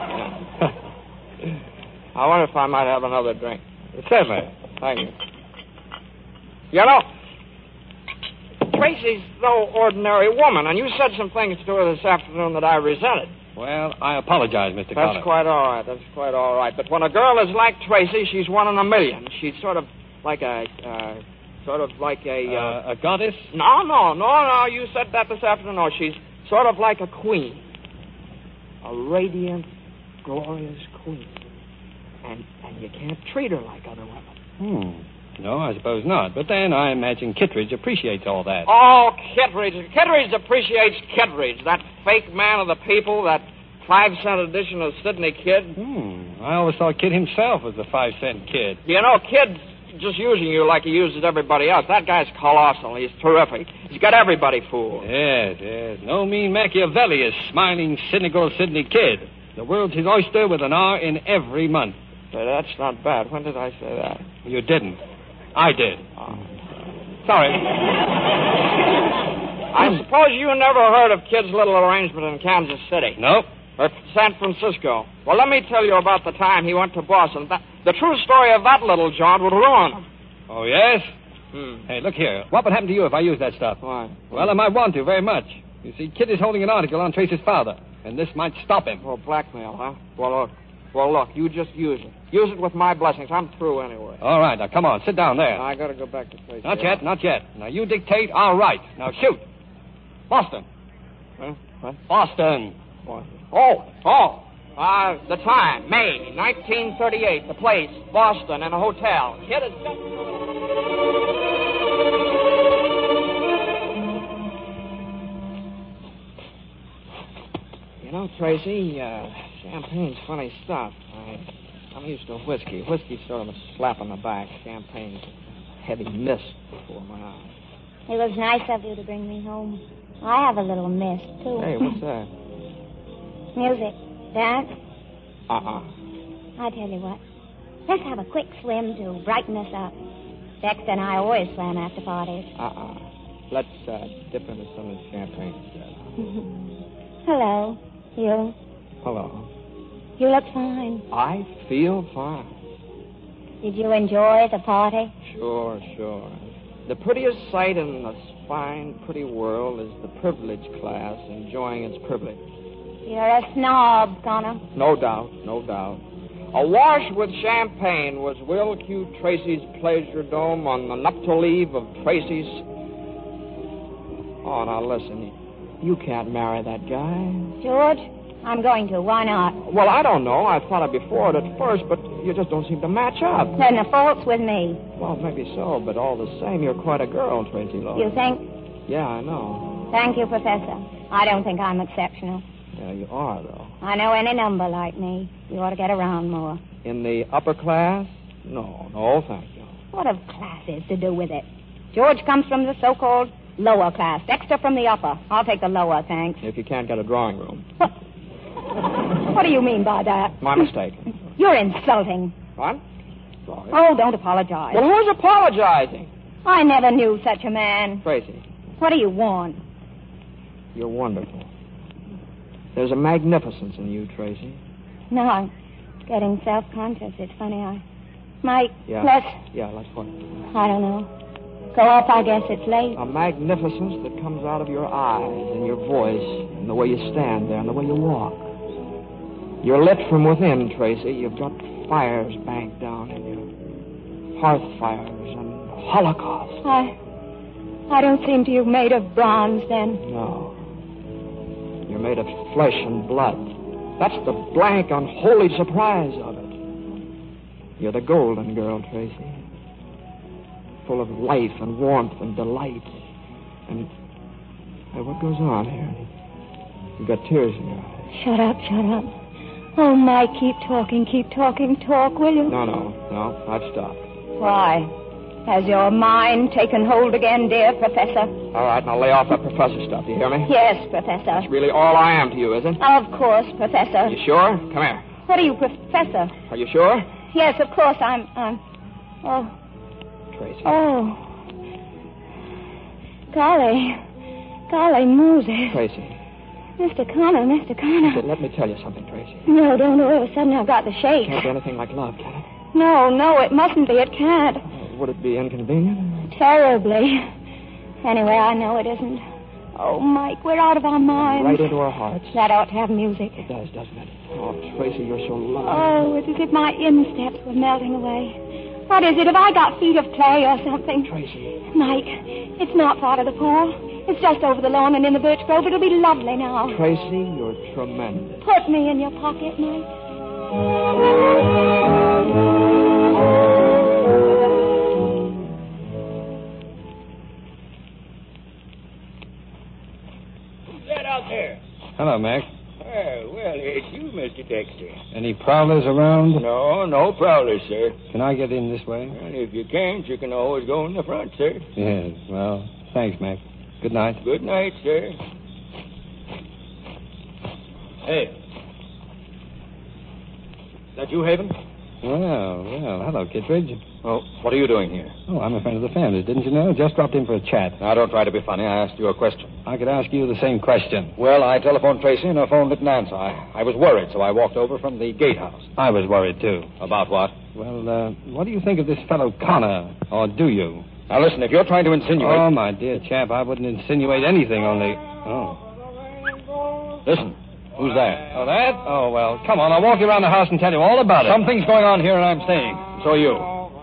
Speaker 4: I wonder if I might have another drink.
Speaker 5: Certainly.
Speaker 4: Thank you. You know, Tracy's no ordinary woman, and you said some things to her this afternoon that I resented.
Speaker 5: Well, I apologize, Mister
Speaker 4: That's
Speaker 5: Connor.
Speaker 4: quite all right. That's quite all right. But when a girl is like Tracy, she's one in a million. She's sort of like a, uh, sort of like a... Uh...
Speaker 5: Uh, a goddess?
Speaker 4: No, no, no, no. You said that this afternoon. No, she's sort of like a queen. A radiant, glorious queen. And and you can't treat her like other women.
Speaker 5: Hmm. No, I suppose not. But then I imagine Kittredge appreciates all that.
Speaker 4: Oh, Kittredge. Kittredge appreciates Kittredge. That fake man of the people, that five-cent edition of Sidney Kid.
Speaker 5: Hmm. I always thought Kid himself was the five-cent kid.
Speaker 4: You know, Kid's just using you like he uses everybody else. That guy's colossal. He's terrific. He's got everybody fooled.
Speaker 5: Yes, yes. No mean Machiavelli is smiling, cynical Sidney Kid. The world's his oyster with an R in every month.
Speaker 4: But that's not bad. When did I say that?
Speaker 5: You didn't. I did.
Speaker 4: Oh.
Speaker 5: Sorry.
Speaker 4: I suppose you never heard of Kid's little arrangement in Kansas City.
Speaker 5: Nope.
Speaker 4: Or San Francisco. Well, let me tell you about the time he went to Boston. That, the true story of that little jaunt would ruin him.
Speaker 5: Oh, yes?
Speaker 4: Hmm.
Speaker 5: Hey, look here. What would happen to you if I used that stuff?
Speaker 4: Why?
Speaker 5: Well, I might want to very much. You see, Kid is holding an article on Tracy's father, and this might stop him.
Speaker 4: Oh, blackmail, huh? Well, look. Well, look, you just use it. Use it with my blessings. I'm through anyway.
Speaker 5: All right, now, come on. Sit down there.
Speaker 4: I got to go back to Tracy.
Speaker 5: Not yet, not yet. Now, you dictate, I'll write. Now, shoot. Boston.
Speaker 4: Huh? What?
Speaker 5: Boston.
Speaker 4: What? Oh, oh. Uh, the time, May nineteen thirty-eight. The place, Boston, in a hotel. Kid is... You know, Tracy, uh, champagne's funny stuff. I, I'm used to whiskey. Whiskey's sort of a slap on the back. Champagne's a heavy mist before my eyes.
Speaker 6: It was nice of you to bring me home. I have a little mist, too.
Speaker 4: Hey, what's that?
Speaker 6: Music. Dance?
Speaker 4: Uh-uh.
Speaker 6: I tell you what. Let's have a quick swim to brighten us up. Dexter and I always swam after parties.
Speaker 4: Uh-uh. Let's uh, dip into some of the champagne instead.
Speaker 6: Hello. You?
Speaker 4: Hello.
Speaker 6: You look fine.
Speaker 4: I feel fine.
Speaker 6: Did you enjoy the party?
Speaker 4: Sure, sure. The prettiest sight in this fine, pretty world is the privileged class enjoying its privilege.
Speaker 6: You're a snob, Connor.
Speaker 4: No doubt, no doubt. Awash with champagne was Will Q. Tracy's pleasure dome on the nuptial eve of Tracy's... Oh, now listen. You can't marry that guy.
Speaker 6: George, I'm going to. Why not?
Speaker 4: Well, I don't know. I thought of before it at first, but you just don't seem to match up.
Speaker 6: Then the fault's with me.
Speaker 4: Well, maybe so, but all the same, you're quite a girl, Tracy Lord.
Speaker 6: You think?
Speaker 4: Yeah, I know.
Speaker 6: Thank you, Professor. I don't think I'm exceptional.
Speaker 4: Yeah, you are, though.
Speaker 6: I know any number like me. You ought to get around more.
Speaker 4: In the upper class? No, no, thank you.
Speaker 6: What have classes to do with it? George comes from the so-called lower class. Dexter from the upper. I'll take the lower, thanks.
Speaker 4: If you can't get a drawing room.
Speaker 6: What? What do you mean by that?
Speaker 4: My mistake.
Speaker 6: You're insulting.
Speaker 4: What? Sorry.
Speaker 6: Oh, don't apologize.
Speaker 4: Well, who's apologizing?
Speaker 6: I never knew such a man.
Speaker 4: Tracy.
Speaker 6: What do you want?
Speaker 4: You're wonderful. There's a magnificence in you, Tracy.
Speaker 6: No, I'm getting self-conscious. It's funny. I might.
Speaker 4: Yeah.
Speaker 6: Let's.
Speaker 4: Yeah, let's what?
Speaker 6: I don't know. Go up, I guess it's late.
Speaker 4: A magnificence that comes out of your eyes and your voice and the way you stand there and the way you walk. You're lit from within, Tracy. You've got fires banked down in you. Hearth fires and holocaust.
Speaker 6: I... I don't seem to you made of bronze, then.
Speaker 4: No. made of flesh and blood. That's the blank, unholy surprise of it. You're the golden girl, Tracy. Full of life and warmth and delight. And... Hey, what goes on here? You've got tears in your eyes.
Speaker 6: Shut up, shut up. Oh, Mike, keep talking, keep talking, talk, will you?
Speaker 4: No, no, no, I've stopped.
Speaker 6: Why? Has your mind taken hold again, dear Professor?
Speaker 4: All right, now lay off that professor stuff, you hear me?
Speaker 6: Yes, Professor.
Speaker 4: That's really all I am to you, is it?
Speaker 6: Of course, Professor.
Speaker 4: You sure? Come here.
Speaker 6: What are you, Professor?
Speaker 4: Are you sure?
Speaker 6: Yes, of course, I'm... I'm... Oh.
Speaker 4: Tracy.
Speaker 6: Oh. Golly. Golly, Moses.
Speaker 4: Tracy.
Speaker 6: Mister Connor, Mister Connor.
Speaker 4: Listen, let me tell you something, Tracy.
Speaker 6: No, don't. All of a sudden I've got the shakes.
Speaker 4: Can't be anything like love, can it?
Speaker 6: No, no, it mustn't be. It can't.
Speaker 4: Uh, would it be inconvenient?
Speaker 6: Terribly. Anyway, I know it isn't. Oh, Mike, we're out of our minds.
Speaker 4: Right into our hearts.
Speaker 6: That ought to have music.
Speaker 4: It does, doesn't it? Oh, Tracy, you're so lovely.
Speaker 6: Oh, it's as if my insteps were melting away. What is it? Have I got feet of clay or something?
Speaker 4: Tracy.
Speaker 6: Mike, it's not far to the pool. It's just over the lawn and in the birch grove. It'll be lovely now.
Speaker 4: Tracy, you're tremendous.
Speaker 6: Put me in your pocket, Mike.
Speaker 10: Who's that out there?
Speaker 5: Hello, Mac.
Speaker 10: Oh, well, it's you, Mister Dexter.
Speaker 5: Any prowlers around?
Speaker 10: No, no prowlers, sir.
Speaker 5: Can I get in this way?
Speaker 10: And if you can't, you can always go in the front, sir.
Speaker 5: Yes, well, thanks, Mac. Good night.
Speaker 10: Good night, sir.
Speaker 9: Hey. Is that you, Haven?
Speaker 5: Well, well, hello, Kittredge.
Speaker 9: Oh, what are you doing here?
Speaker 5: Oh, I'm a friend of the family. Didn't you know? Just dropped in for a chat.
Speaker 9: Now, don't try to be funny. I asked you a question.
Speaker 5: I could ask you the same question.
Speaker 9: Well, I telephoned Tracy and her phone didn't answer. I, I was worried, so I walked over from the gatehouse.
Speaker 5: I was worried, too.
Speaker 9: About what?
Speaker 5: Well, uh, what do you think of this fellow Connor? Or do you?
Speaker 9: Now, listen, if you're trying to insinuate...
Speaker 5: Oh, my dear chap, I wouldn't insinuate anything, only... Oh.
Speaker 9: Listen, who's that?
Speaker 5: Oh, that? Oh, well, come on. I'll walk you around the house and tell you all about it.
Speaker 9: Something's going on here, and I'm staying. So are you.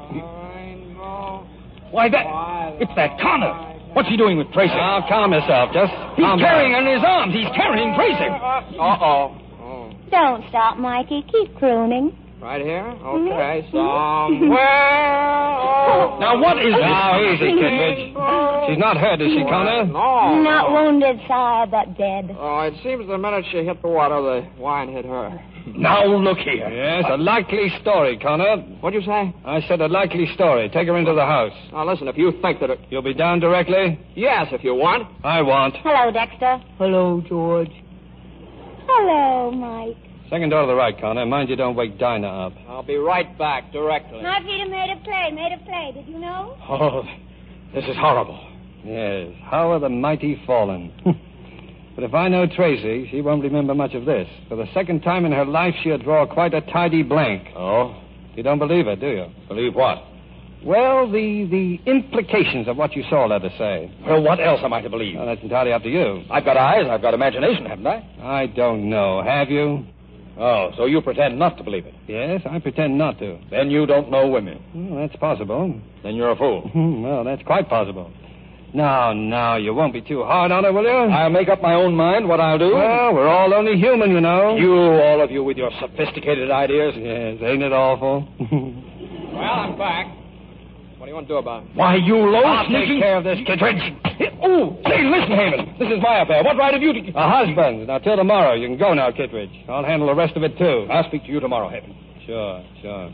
Speaker 9: Why, that... It's that Connor. What's he doing with Tracy?
Speaker 5: Now, calm yourself. Just
Speaker 9: He's
Speaker 5: calm
Speaker 9: carrying
Speaker 5: down.
Speaker 9: her in his arms. He's carrying Tracy.
Speaker 4: Uh-oh. Oh.
Speaker 6: Don't stop, Mikey. Keep crooning.
Speaker 4: Right here? Okay. Somewhere. Oh.
Speaker 9: Now, what is this?
Speaker 5: Now, easy, Kittredge. She's not hurt, is she, Connor?
Speaker 4: No.
Speaker 6: Not wounded, sire, but dead.
Speaker 4: Oh, it seems the minute she hit the water, the wine hit her.
Speaker 9: Now, look here.
Speaker 5: Yes, a likely story, Connor.
Speaker 4: What'd you say?
Speaker 5: I said a likely story. Take her into the house.
Speaker 4: Now, listen, if you think that it...
Speaker 5: You'll be down directly?
Speaker 4: Yes, if you want.
Speaker 5: I want.
Speaker 6: Hello, Dexter.
Speaker 4: Hello, George.
Speaker 6: Hello, Mike.
Speaker 5: Second door to the right, Connor. Mind you don't wake Dinah up.
Speaker 4: I'll be right back directly.
Speaker 6: My feet are made of clay, made of clay. Did you know?
Speaker 9: Oh, this is horrible.
Speaker 5: Yes, how are the mighty fallen? But if I know Tracy, she won't remember much of this. For the second time in her life, she'll draw quite a tidy blank.
Speaker 9: Oh?
Speaker 5: You don't believe it, do you?
Speaker 9: Believe what?
Speaker 5: Well, the the implications of what you saw, let us say.
Speaker 9: Well, what else am I to believe?
Speaker 5: Well, that's entirely up to you.
Speaker 9: I've got eyes. I've got imagination, haven't I?
Speaker 5: I don't know. Have you?
Speaker 9: Oh, so you pretend not to believe it.
Speaker 5: Yes, I pretend not to.
Speaker 9: Then you don't know women.
Speaker 5: Well, that's possible.
Speaker 9: Then you're a fool.
Speaker 5: Well, that's quite possible. Now, now, you won't be too hard on her, will you?
Speaker 9: I'll make up my own mind what I'll do.
Speaker 5: Well, we're all only human, you know.
Speaker 9: You, all of you, with your sophisticated ideas.
Speaker 5: Yes, ain't it awful?
Speaker 4: Well, I'm back. What do you want to do about it?
Speaker 9: Why, you low
Speaker 5: I'll
Speaker 9: sneaking...
Speaker 5: take care of this, Kittredge.
Speaker 9: Oh, hey, listen, Haven. This is my affair. What right have you to...
Speaker 5: A husband. Now, till tomorrow. You can go now, Kittredge. I'll handle the rest of it, too.
Speaker 9: I'll speak to you tomorrow, Haven.
Speaker 5: Sure, sure.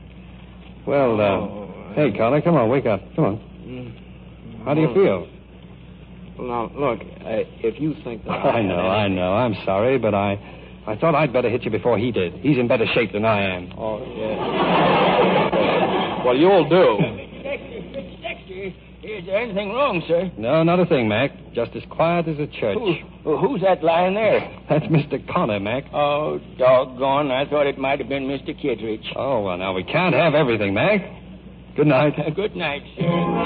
Speaker 5: Well, uh, hey, Connor, come on, wake up. Come on. How do you feel?
Speaker 4: Well, now, look, uh, if you think that...
Speaker 5: I know, I know. I'm sorry, but I... I thought I'd better hit you before he did. He's in better shape than I am.
Speaker 4: Oh, yeah. Well, you'll do.
Speaker 10: Dexter, is there anything wrong, sir?
Speaker 5: No, not a thing, Mac. Just as quiet as a church.
Speaker 10: Who, who's that lying there?
Speaker 5: That's Mister Connor, Mac.
Speaker 10: Oh, doggone. I thought it might have been Mister Kittredge.
Speaker 5: Oh, well, now, we can't have everything, Mac. Good night.
Speaker 10: Good night, sir.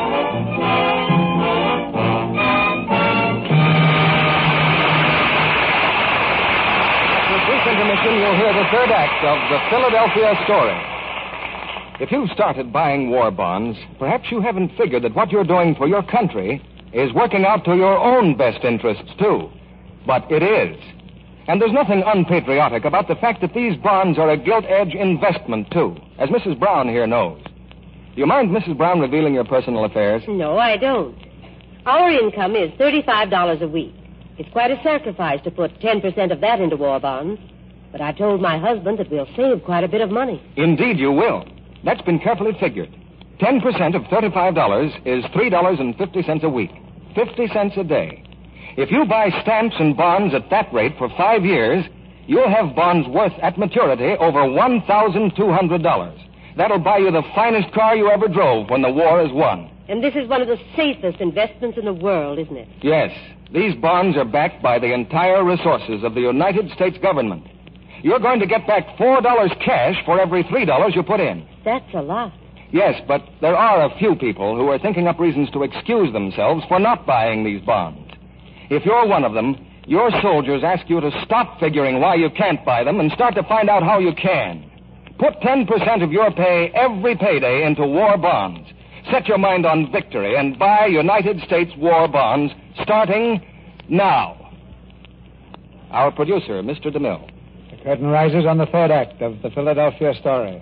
Speaker 1: After a brief intermission, you'll hear the third act of the Philadelphia story. If you've started buying war bonds, perhaps you haven't figured that what you're doing for your country is working out to your own best interests, too. But it is.
Speaker 11: And there's nothing unpatriotic about the fact that these bonds are a gilt-edge investment, too, as Missus Brown here knows. Do you mind, Missus Brown, revealing your personal affairs?
Speaker 12: No, I don't. Our income is thirty-five dollars a week. It's quite a sacrifice to put ten percent of that into war bonds. But I've told my husband that we'll save quite a bit of money.
Speaker 11: Indeed you will. That's been carefully figured. ten percent of thirty-five dollars is three dollars and fifty cents a week. fifty cents a day. If you buy stamps and bonds at that rate for five years, you'll have bonds worth at maturity over one thousand two hundred dollars. That'll buy you the finest car you ever drove when the war is won.
Speaker 12: And this is one of the safest investments in the world, isn't it?
Speaker 11: Yes. These bonds are backed by the entire resources of the United States government. You're going to get back four dollars cash for every three dollars you put in.
Speaker 12: That's a lot.
Speaker 11: Yes, but there are a few people who are thinking up reasons to excuse themselves for not buying these bonds. If you're one of them, your soldiers ask you to stop figuring why you can't buy them and start to find out how you can. Put ten percent of your pay every payday into war bonds. Set your mind on victory and buy United States war bonds starting now. Our producer, Mister DeMille.
Speaker 2: The curtain rises on the third act of the Philadelphia story.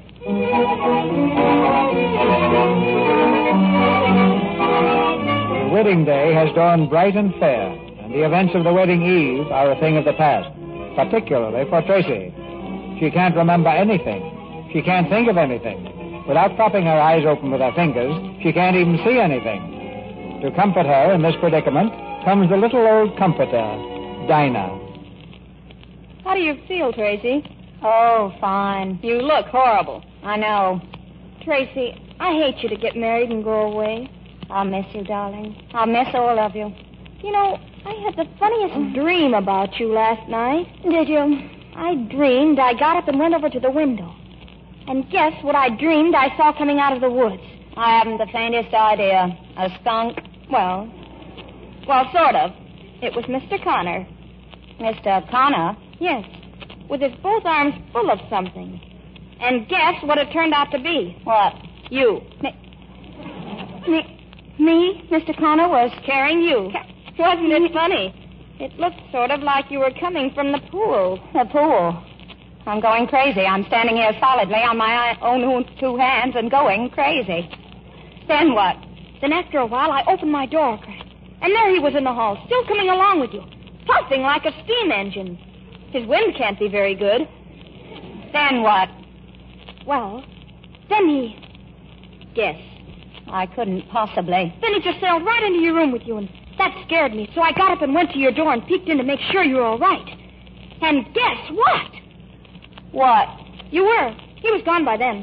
Speaker 2: The wedding day has dawned bright and fair, and the events of the wedding eve are a thing of the past, particularly for Tracy. She can't remember anything. She can't think of anything. Without propping her eyes open with her fingers, she can't even see anything. To comfort her in this predicament comes the little old comforter, Dinah.
Speaker 6: How do you feel, Tracy?
Speaker 13: Oh, fine.
Speaker 6: You look horrible.
Speaker 13: I know.
Speaker 6: Tracy, I hate you to get married and go away.
Speaker 13: I'll miss you, darling. I'll miss all of you.
Speaker 6: You know, I had the funniest dream about you last night.
Speaker 13: Did you?
Speaker 6: I dreamed I got up and went over to the window. And guess what I dreamed I saw coming out of the woods?
Speaker 13: I haven't the faintest idea. A skunk?
Speaker 6: Well, well, sort of. It was Mister Connor.
Speaker 13: Mister Connor?
Speaker 6: Yes, with his both arms full of something. And guess what it turned out to be?
Speaker 13: What?
Speaker 6: You. Me, me, me Mister Connor was carrying you. Wasn't it funny? It looked sort of like you were coming from the pool.
Speaker 13: The pool? I'm going crazy. I'm standing here solidly on my own two hands and going crazy. Then what?
Speaker 6: Then after a while, I opened my door, and there he was in the hall, still coming along with you, puffing like a steam engine. His wind can't be very good.
Speaker 13: Then what?
Speaker 6: Well, then he... Guess.
Speaker 13: I couldn't possibly.
Speaker 6: Then he just sailed right into your room with you, and that scared me, so I got up and went to your door and peeked in to make sure you were all right. And guess what?
Speaker 13: What?
Speaker 6: You were. He was gone by then.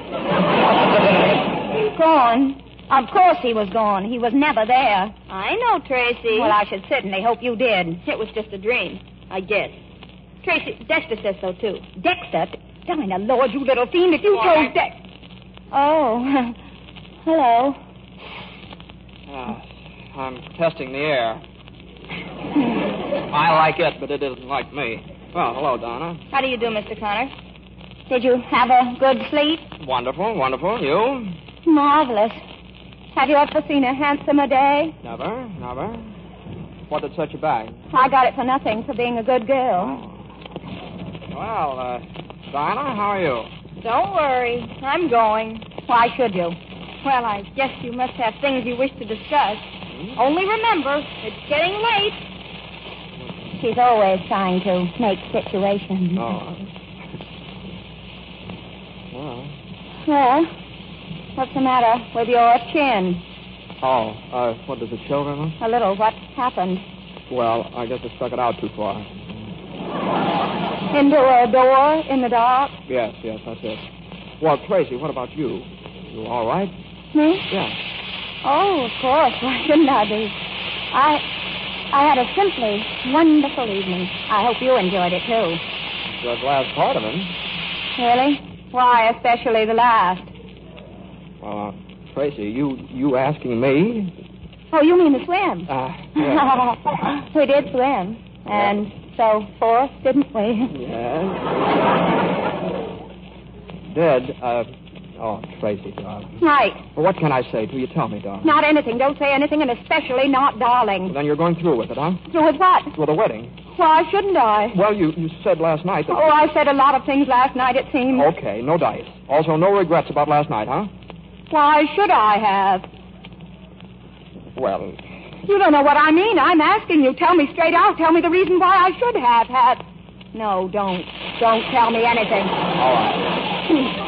Speaker 13: Gone? Of course he was gone. He was never there.
Speaker 6: I know, Tracy.
Speaker 13: Well, I should certainly hope you did.
Speaker 6: It was just a dream, I guess. Tracy, Dexter says so, too.
Speaker 13: Dexter? Dinah, Lord, you little fiend, if you told Dex... Oh, hello.
Speaker 4: Uh, I'm testing the air. I like it, but it isn't like me. Well, hello, Donna.
Speaker 6: How do you do, Mister Connor?
Speaker 13: Did you have a good sleep?
Speaker 4: Wonderful, wonderful. You?
Speaker 13: Marvelous. Have you ever seen a handsomer day?
Speaker 4: Never, never. What did set you back?
Speaker 13: I got it for nothing, for being a good girl.
Speaker 4: Oh. Well, uh, Dinah, how are you?
Speaker 6: Don't worry. I'm going.
Speaker 13: Why should you?
Speaker 6: Well, I guess you must have things you wish to discuss. Hmm? Only remember, it's getting late.
Speaker 13: She's always trying to make situations.
Speaker 4: Oh. Well.
Speaker 13: Well, what's the matter with your chin?
Speaker 4: Oh, uh, what does the children?
Speaker 13: A little. What happened?
Speaker 4: Well, I guess I stuck it out too far.
Speaker 13: Into a door in the dark?
Speaker 4: Yes, yes, that's it. Well, Tracy, what about you? You all right?
Speaker 13: Me?
Speaker 4: Yeah.
Speaker 13: Oh, of course. Why shouldn't I be? I... I had a simply wonderful evening. I hope you enjoyed it, too.
Speaker 4: The last part of it.
Speaker 13: Really? Why, especially the last?
Speaker 4: Uh, Tracy, you you asking me?
Speaker 13: Oh, you mean the swim?
Speaker 4: Uh, yeah.
Speaker 13: We did swim. And yeah. So forth, didn't we?
Speaker 4: Yes. Did, uh... Oh, Tracy, darling.
Speaker 13: Right.
Speaker 4: Well, what can I say to you? Tell me, darling.
Speaker 13: Not anything. Don't say anything, and especially not darling.
Speaker 4: Well, then you're going through with it, huh?
Speaker 13: Through with what?
Speaker 4: With the wedding.
Speaker 6: Why shouldn't I?
Speaker 4: Well, you, you said last night that...
Speaker 6: Oh, I said a lot of things last night, it seems.
Speaker 4: Okay, no dice. Also, no regrets about last night, huh?
Speaker 6: Why should I have?
Speaker 4: Well...
Speaker 6: You don't know what I mean. I'm asking you. Tell me straight out. Tell me the reason why I should have had... No, don't. Don't tell me anything.
Speaker 4: All right.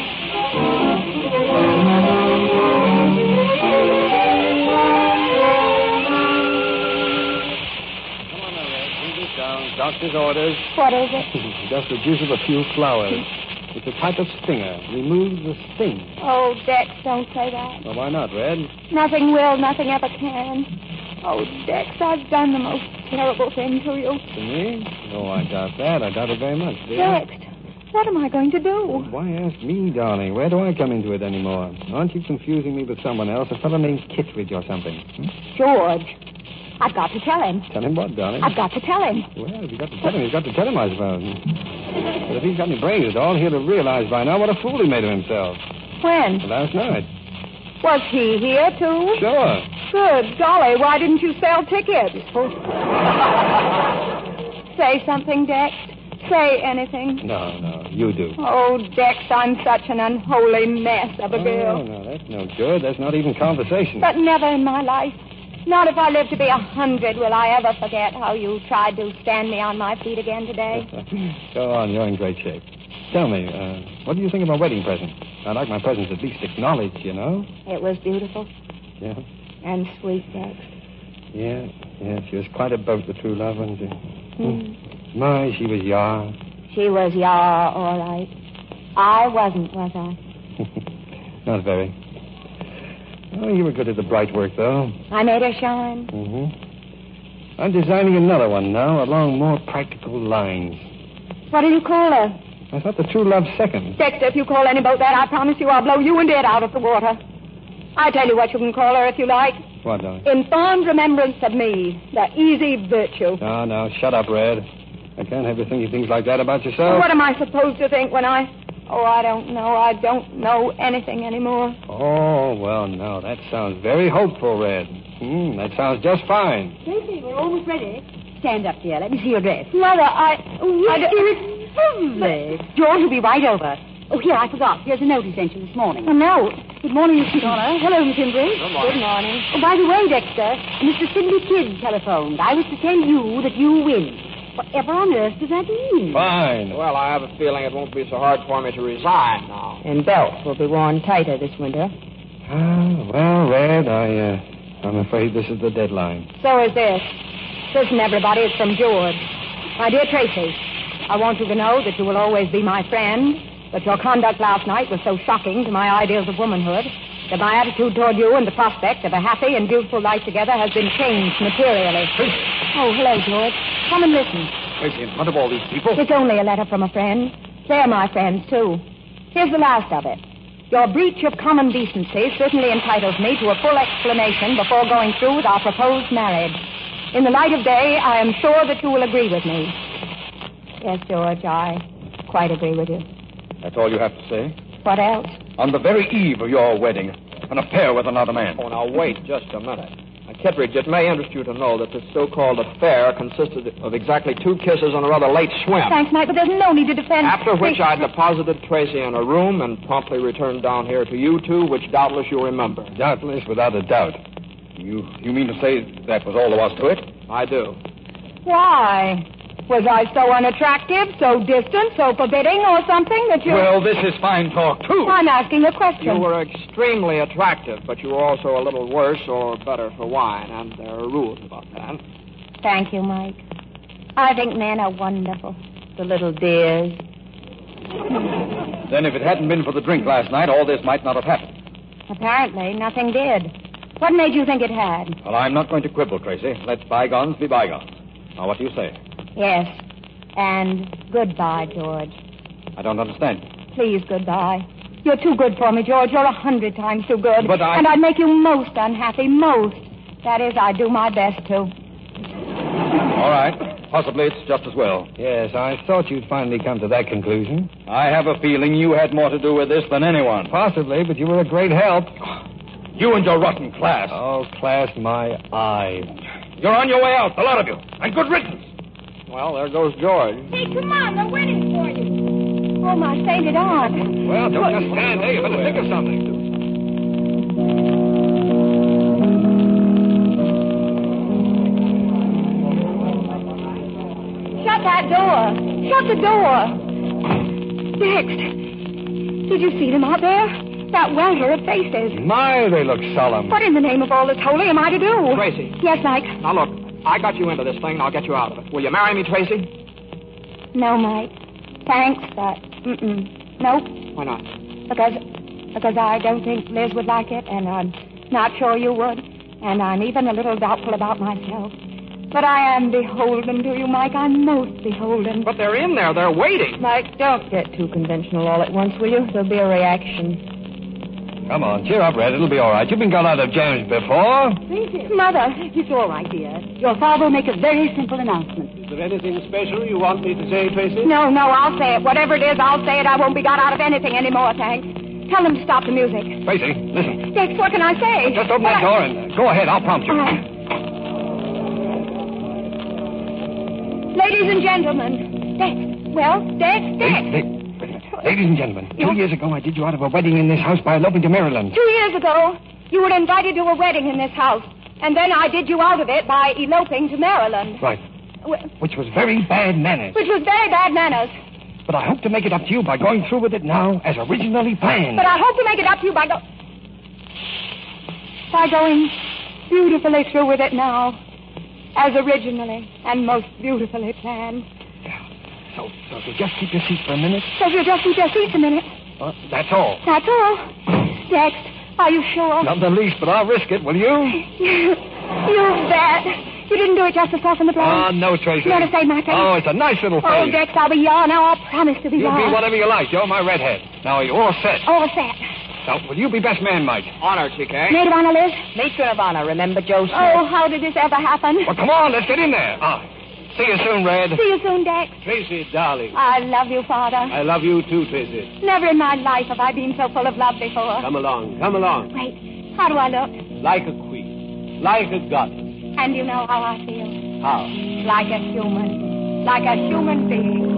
Speaker 5: Doctor's orders.
Speaker 13: What is it?
Speaker 5: Just the juice of a few flowers. It's a type of stinger. Removes the sting.
Speaker 13: Oh, Dex, don't say that.
Speaker 5: Well, why not, Red?
Speaker 13: Nothing will, nothing ever can. Oh, Dex, I've done the most terrible thing to you.
Speaker 5: To me? Oh, I doubt that. I doubt it very much, dear.
Speaker 13: Dex, what am I going to do?
Speaker 5: Why ask me, darling? Where do I come into it anymore? Aren't you confusing me with someone else? A fellow named Kittredge or something? Hmm?
Speaker 13: George. I've got to tell him.
Speaker 5: Tell him what, darling?
Speaker 13: I've got to tell him.
Speaker 5: Well, if you've got to tell him, he's got to tell him, I suppose. But if he's got any brains at all, he'll have realized by now what a fool he made of himself.
Speaker 13: When?
Speaker 5: Last night.
Speaker 13: Was he here, too?
Speaker 5: Sure.
Speaker 6: Good golly, why didn't you sell tickets? Say something, Dex. Say anything.
Speaker 5: No, no, you do.
Speaker 6: Oh, Dex, I'm such an unholy mess of a girl.
Speaker 5: Oh, no, that's no good. That's not even conversation.
Speaker 6: But never in my life. Not if I live to be a hundred will I ever forget how you tried to stand me on my feet again today.
Speaker 5: Go on, you're in great shape. Tell me, uh, what do you think of my wedding present? I'd like my presents at least acknowledged, you know?
Speaker 6: It was beautiful.
Speaker 5: Yeah?
Speaker 6: And sweet, Dex.
Speaker 5: Yeah, yeah, she was quite a boat, the true love, wasn't she?
Speaker 6: Mm.
Speaker 5: My, she was yar.
Speaker 6: She was yar, all right. I wasn't, was I?
Speaker 5: Not very. Oh, you were good at the bright work, though.
Speaker 6: I made her shine.
Speaker 5: Mm-hmm. I'm designing another one now along more practical lines.
Speaker 6: What do you call her?
Speaker 5: I thought the true love second.
Speaker 6: Dexter, if you call any boat that, I promise you I'll blow you and it out of the water. I tell you what you can call her if you like.
Speaker 5: What, darling?
Speaker 6: In fond remembrance of me, the easy virtue.
Speaker 5: No, no, shut up, Red. I can't have you thinking things like that about yourself.
Speaker 6: What am I supposed to think when I... Oh, I don't know. I don't know anything anymore.
Speaker 5: Oh, well, no, that sounds very hopeful, Red. Hmm, that sounds just fine.
Speaker 7: Tracy, we're almost ready. Stand up, dear. Let me see your dress.
Speaker 6: Mother, I...
Speaker 7: Oh, yes, dear, it's lovely. George will be right over. Oh, here, I forgot. Here's a note he sent you this morning.
Speaker 6: A note?
Speaker 7: Good morning, Mister Donna. Hello, Miss Embry.
Speaker 6: Good morning. Good morning.
Speaker 7: Oh, by the way, Dexter, Mister Sidney Kidd telephoned. I was to tell you that you win. Whatever on earth does that mean?
Speaker 5: Fine.
Speaker 4: Well, I have a feeling it won't be so hard for me to resign now.
Speaker 12: And belts will be worn tighter this winter.
Speaker 5: Ah, well, Red, I, uh, I'm afraid this is the deadline.
Speaker 6: So is this. Listen, everybody, it's from George. My dear Tracy, I want you to know that you will always be my friend, but your conduct last night was so shocking to my ideals of womanhood that my attitude toward you and the prospect of a happy and beautiful life together has been changed materially. Oh, hello, George. Come and listen.
Speaker 9: Tracy, in front of all these people?
Speaker 6: It's only a letter from a friend. They're my friends, too. Here's the last of it. Your breach of common decency certainly entitles me to a full explanation before going through with our proposed marriage. In the light of day, I am sure that you will agree with me. Yes, George, I quite agree with you.
Speaker 9: That's all you have to say?
Speaker 6: What else?
Speaker 9: On the very eve of your wedding, an affair with another man.
Speaker 4: Oh, now, wait just a minute. Now, Kittredge, it may interest you to know that this so-called affair consisted of exactly two kisses and a rather late swim.
Speaker 6: Thanks, Mike, but there's no need to defend...
Speaker 4: After which I deposited Tracy in a room and promptly returned down here to you two, which doubtless you remember.
Speaker 5: Doubtless, without a doubt.
Speaker 9: You you mean to say that was all there was to it?
Speaker 4: I do.
Speaker 6: Why? Was I so unattractive, so distant, so forbidding, or something that you...
Speaker 9: Well, this is fine talk, too.
Speaker 6: I'm asking a question.
Speaker 4: You were extremely attractive, but you were also a little worse or better for wine, and there are rules about that.
Speaker 6: Thank you, Mike. I think men are wonderful. The little dears.
Speaker 9: Then if it hadn't been for the drink last night, all this might not have happened.
Speaker 6: Apparently, nothing did. What made you think it had?
Speaker 9: Well, I'm not going to quibble, Tracy. Let bygones be bygones. Now, what do you say?
Speaker 6: Yes. And goodbye, George.
Speaker 9: I don't understand.
Speaker 6: Please, goodbye. You're too good for me, George. You're a hundred times too good.
Speaker 9: But I...
Speaker 6: And I'd make you most unhappy, most. That is, I do my best to.
Speaker 9: All right. Possibly it's just as well.
Speaker 5: Yes, I thought you'd finally come to that conclusion.
Speaker 9: I have a feeling you had more to do with this than anyone.
Speaker 5: Possibly, but you were a great help.
Speaker 9: You and your rotten class.
Speaker 5: Oh, class, my eye.
Speaker 9: You're on your way out, the lot of you. And good riddance.
Speaker 4: Well, there goes George.
Speaker 13: Hey, come on, they're waiting for you. Oh, my sainted aunt.
Speaker 5: Well, don't just stand there. You better think of something.
Speaker 13: Shut that door. Shut the door. Dex, did you see them out there? That welter of faces.
Speaker 11: My, they look solemn.
Speaker 13: What in the name of all that's holy am I to do?
Speaker 4: Tracy.
Speaker 13: Yes, Mike.
Speaker 4: Now, look, I got you into this thing, and I'll get you out of it. Will you marry me, Tracy?
Speaker 13: No, Mike. Thanks, but mm-mm. Nope.
Speaker 4: Why not?
Speaker 13: Because, because I don't think Liz would like it, and I'm not sure you would, and I'm even a little doubtful about myself. But I am beholden to you, Mike. I'm most beholden.
Speaker 4: But they're in there. They're waiting.
Speaker 3: Mike, don't get too conventional all at once, will you? There'll be a reaction.
Speaker 11: Come on, cheer up, Red. It'll be all right. You've been got out of James before.
Speaker 7: Mother, it's all right, dear. Your father will make a very simple announcement.
Speaker 8: Is there anything special you want me to say, Tracy?
Speaker 6: No, no, I'll say it. Whatever it is, I'll say it. I won't be got out of anything anymore, thanks. Tell them to stop the music.
Speaker 11: Tracy, listen.
Speaker 6: Dex, what can I say?
Speaker 11: Just open that door and uh, go ahead. I'll prompt you.
Speaker 6: Uh, Ladies and gentlemen. Dex. Well, Dex, Dex.
Speaker 11: Hey, hey. Ladies and gentlemen, two years ago I did you out of a wedding in this house by eloping to Maryland.
Speaker 6: Two years ago, you were invited to a wedding in this house, and then I did you out of it by eloping to Maryland.
Speaker 11: Right. Which was very bad manners.
Speaker 6: Which was very bad manners.
Speaker 11: But I hope to make it up to you by going through with it now as originally planned.
Speaker 6: But I hope to make it up to you by go... by going beautifully through with it now, as originally and most beautifully planned.
Speaker 11: So, so if you just keep your seat for a minute.
Speaker 6: So if you just keep your seats a minute.
Speaker 11: Well, that's all.
Speaker 6: That's all. Dex, are you sure?
Speaker 11: Not the least, but I'll risk it, will you?
Speaker 6: You bet. You didn't do it just to soften the blow?
Speaker 11: Ah, uh, no, Tracy.
Speaker 6: You want to save my face?
Speaker 11: Oh, it's a nice little face.
Speaker 6: Oh, Dex, I'll be yours now. I'll promise to be
Speaker 11: You'll
Speaker 6: yours.
Speaker 11: be whatever you like. You're my redhead. Now, are you all set?
Speaker 6: All set.
Speaker 11: Now, will you be best man, Mike?
Speaker 4: Honor, T K.
Speaker 6: Maid of honor, Liz?
Speaker 3: Matron of honor, remember Joe Smith?
Speaker 6: Oh, how did this ever happen?
Speaker 11: Well, come on, let's get in there. Ah, see you soon, Red.
Speaker 6: See you soon, Dex.
Speaker 8: Tracy, darling.
Speaker 6: I love you, Father.
Speaker 8: I love you too, Tracy.
Speaker 6: Never in my life have I been so full of love before.
Speaker 8: Come along, come along.
Speaker 6: Wait, how do I look?
Speaker 8: Like a queen, like a goddess.
Speaker 6: And you know how I feel?
Speaker 8: How?
Speaker 6: Like a human. Like a human being.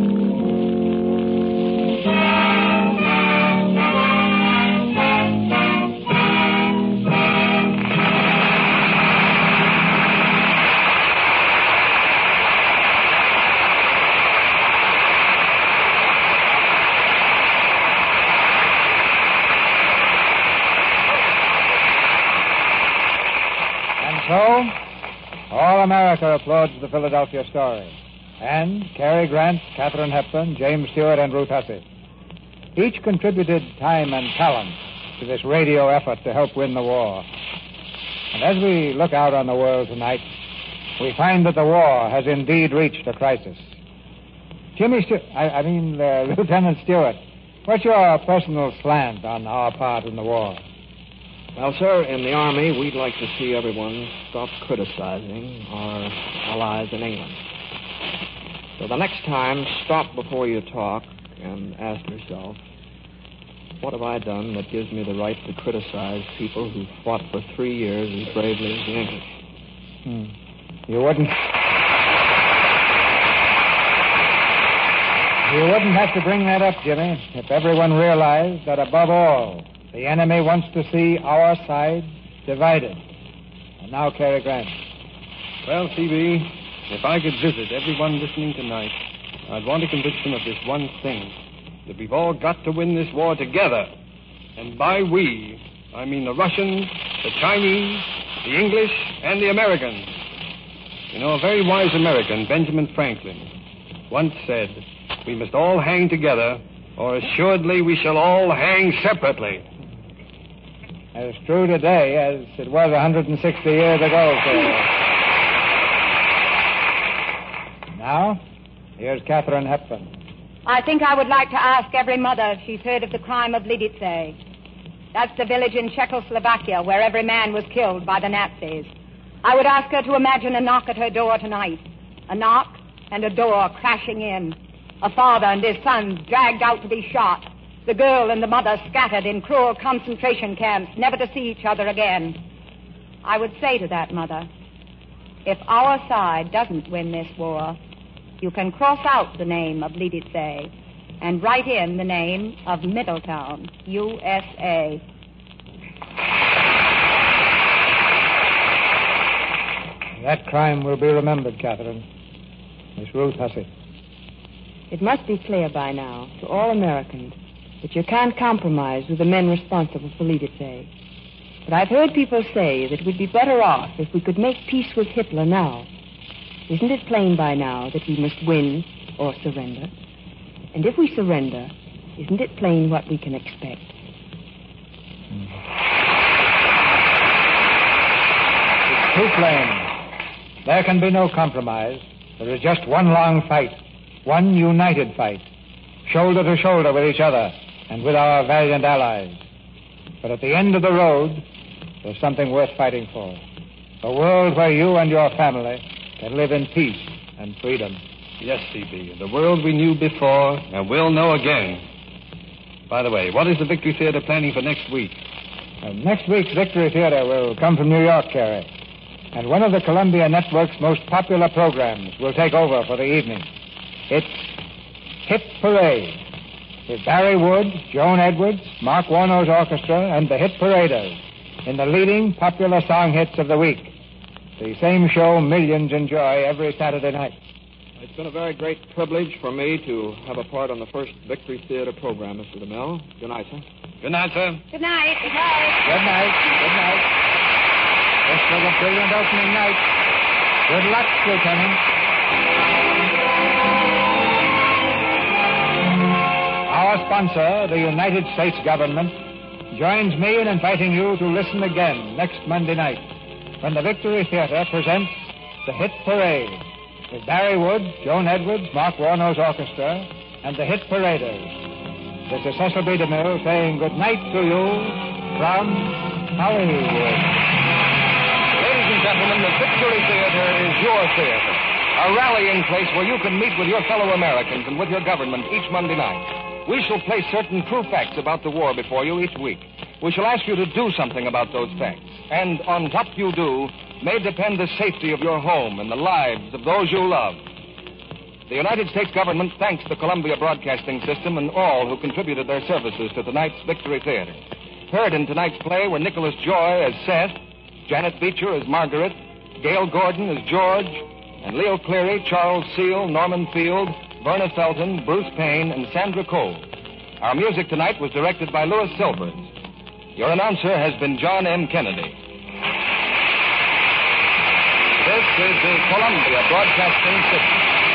Speaker 2: So, all America applauds the Philadelphia story. And Cary Grant, Katharine Hepburn, James Stewart, and Ruth Hussey. Each contributed time and talent to this radio effort to help win the war. And as we look out on the world tonight, we find that the war has indeed reached a crisis. Jimmy Stewart, I, I mean, uh, Lieutenant Stewart, what's your personal slant on our part in the war?
Speaker 4: Well, sir, in the Army, we'd like to see everyone stop criticizing our allies in England. So the next time, stop before you talk and ask yourself, what have I done that gives me the right to criticize people who fought for three years as bravely as the English?
Speaker 2: Hmm. You wouldn't... You wouldn't have to bring that up, Jimmy, if everyone realized that above all, the enemy wants to see our side divided. And now, Cary Grant.
Speaker 5: Well, C B, if I could visit everyone listening tonight, I'd want to convince them of this one thing, that we've all got to win this war together. And by we, I mean the Russians, the Chinese, the English, and the Americans. You know, a very wise American, Benjamin Franklin, once said, we must all hang together, or assuredly we shall all hang separately.
Speaker 2: As true today as it was one hundred sixty years ago, sir. Now, here's Katharine Hepburn.
Speaker 6: I think I would like to ask every mother if she's heard of the crime of Lidice. That's the village in Czechoslovakia where every man was killed by the Nazis. I would ask her to imagine a knock at her door tonight. A knock and a door crashing in. A father and his sons dragged out to be shot. The girl and the mother scattered in cruel concentration camps, never to see each other again. I would say to that mother, if our side doesn't win this war,
Speaker 13: you can cross out the name of Lidice and write in the name of Middletown, U S A.
Speaker 2: That crime will be remembered, Catherine. Miss Ruth Hussey.
Speaker 14: It must be clear by now to all Americans that you can't compromise with the men responsible for Lidice. But I've heard people say that we'd be better off if we could make peace with Hitler now. Isn't it plain by now that we must win or surrender? And if we surrender, isn't it plain what we can expect?
Speaker 2: It's too plain. There can be no compromise. There is just one long fight, one united fight, shoulder to shoulder with each other and with our valiant allies. But at the end of the road, there's something worth fighting for. A world where you and your family can live in peace and freedom.
Speaker 5: Yes, C B. The world we knew before and will know again. By the way, what is the Victory Theater planning for next week?
Speaker 2: Uh, next week's Victory Theater will come from New York, Carrie. And one of the Columbia Network's most popular programs will take over for the evening. It's Hit Parade, with Barry Wood, Joan Edwards, Mark Warno's orchestra, and the Hit Paraders in the leading popular song hits of the week. The same show millions enjoy every Saturday night.
Speaker 4: It's been a very great privilege for me to have a part on the first Victory Theater program, Mister DeMille. Good night, sir.
Speaker 5: Good night, sir.
Speaker 6: Good night. Good night.
Speaker 2: Good night. Good night. This was a brilliant opening night. Good luck, Lieutenant. Our sponsor, the United States government, joins me in inviting you to listen again next Monday night when the Victory Theater presents the Hit Parade with Barry Wood, Joan Edwards, Mark Warno's orchestra, and the Hit Paraders. This is Cecil B. DeMille saying good night to you from Hollywood.
Speaker 11: Ladies and gentlemen, the Victory Theater is your theater, a rallying place where you can meet with your fellow Americans and with your government each Monday night. We shall place certain true facts about the war before you each week. We shall ask you to do something about those facts. And on what you do may depend the safety of your home and the lives of those you love. The United States government thanks the Columbia Broadcasting System and all who contributed their services to tonight's Victory Theater. Heard in tonight's play were Nicholas Joy as Seth, Janet Beecher as Margaret, Gail Gordon as George, and Leo Cleary, Charles Seal, Norman Field, Verna Felton, Bruce Payne, and Sandra Cole. Our music tonight was directed by Louis Silvers. Your announcer has been John M. Kennedy. This is the Columbia Broadcasting System.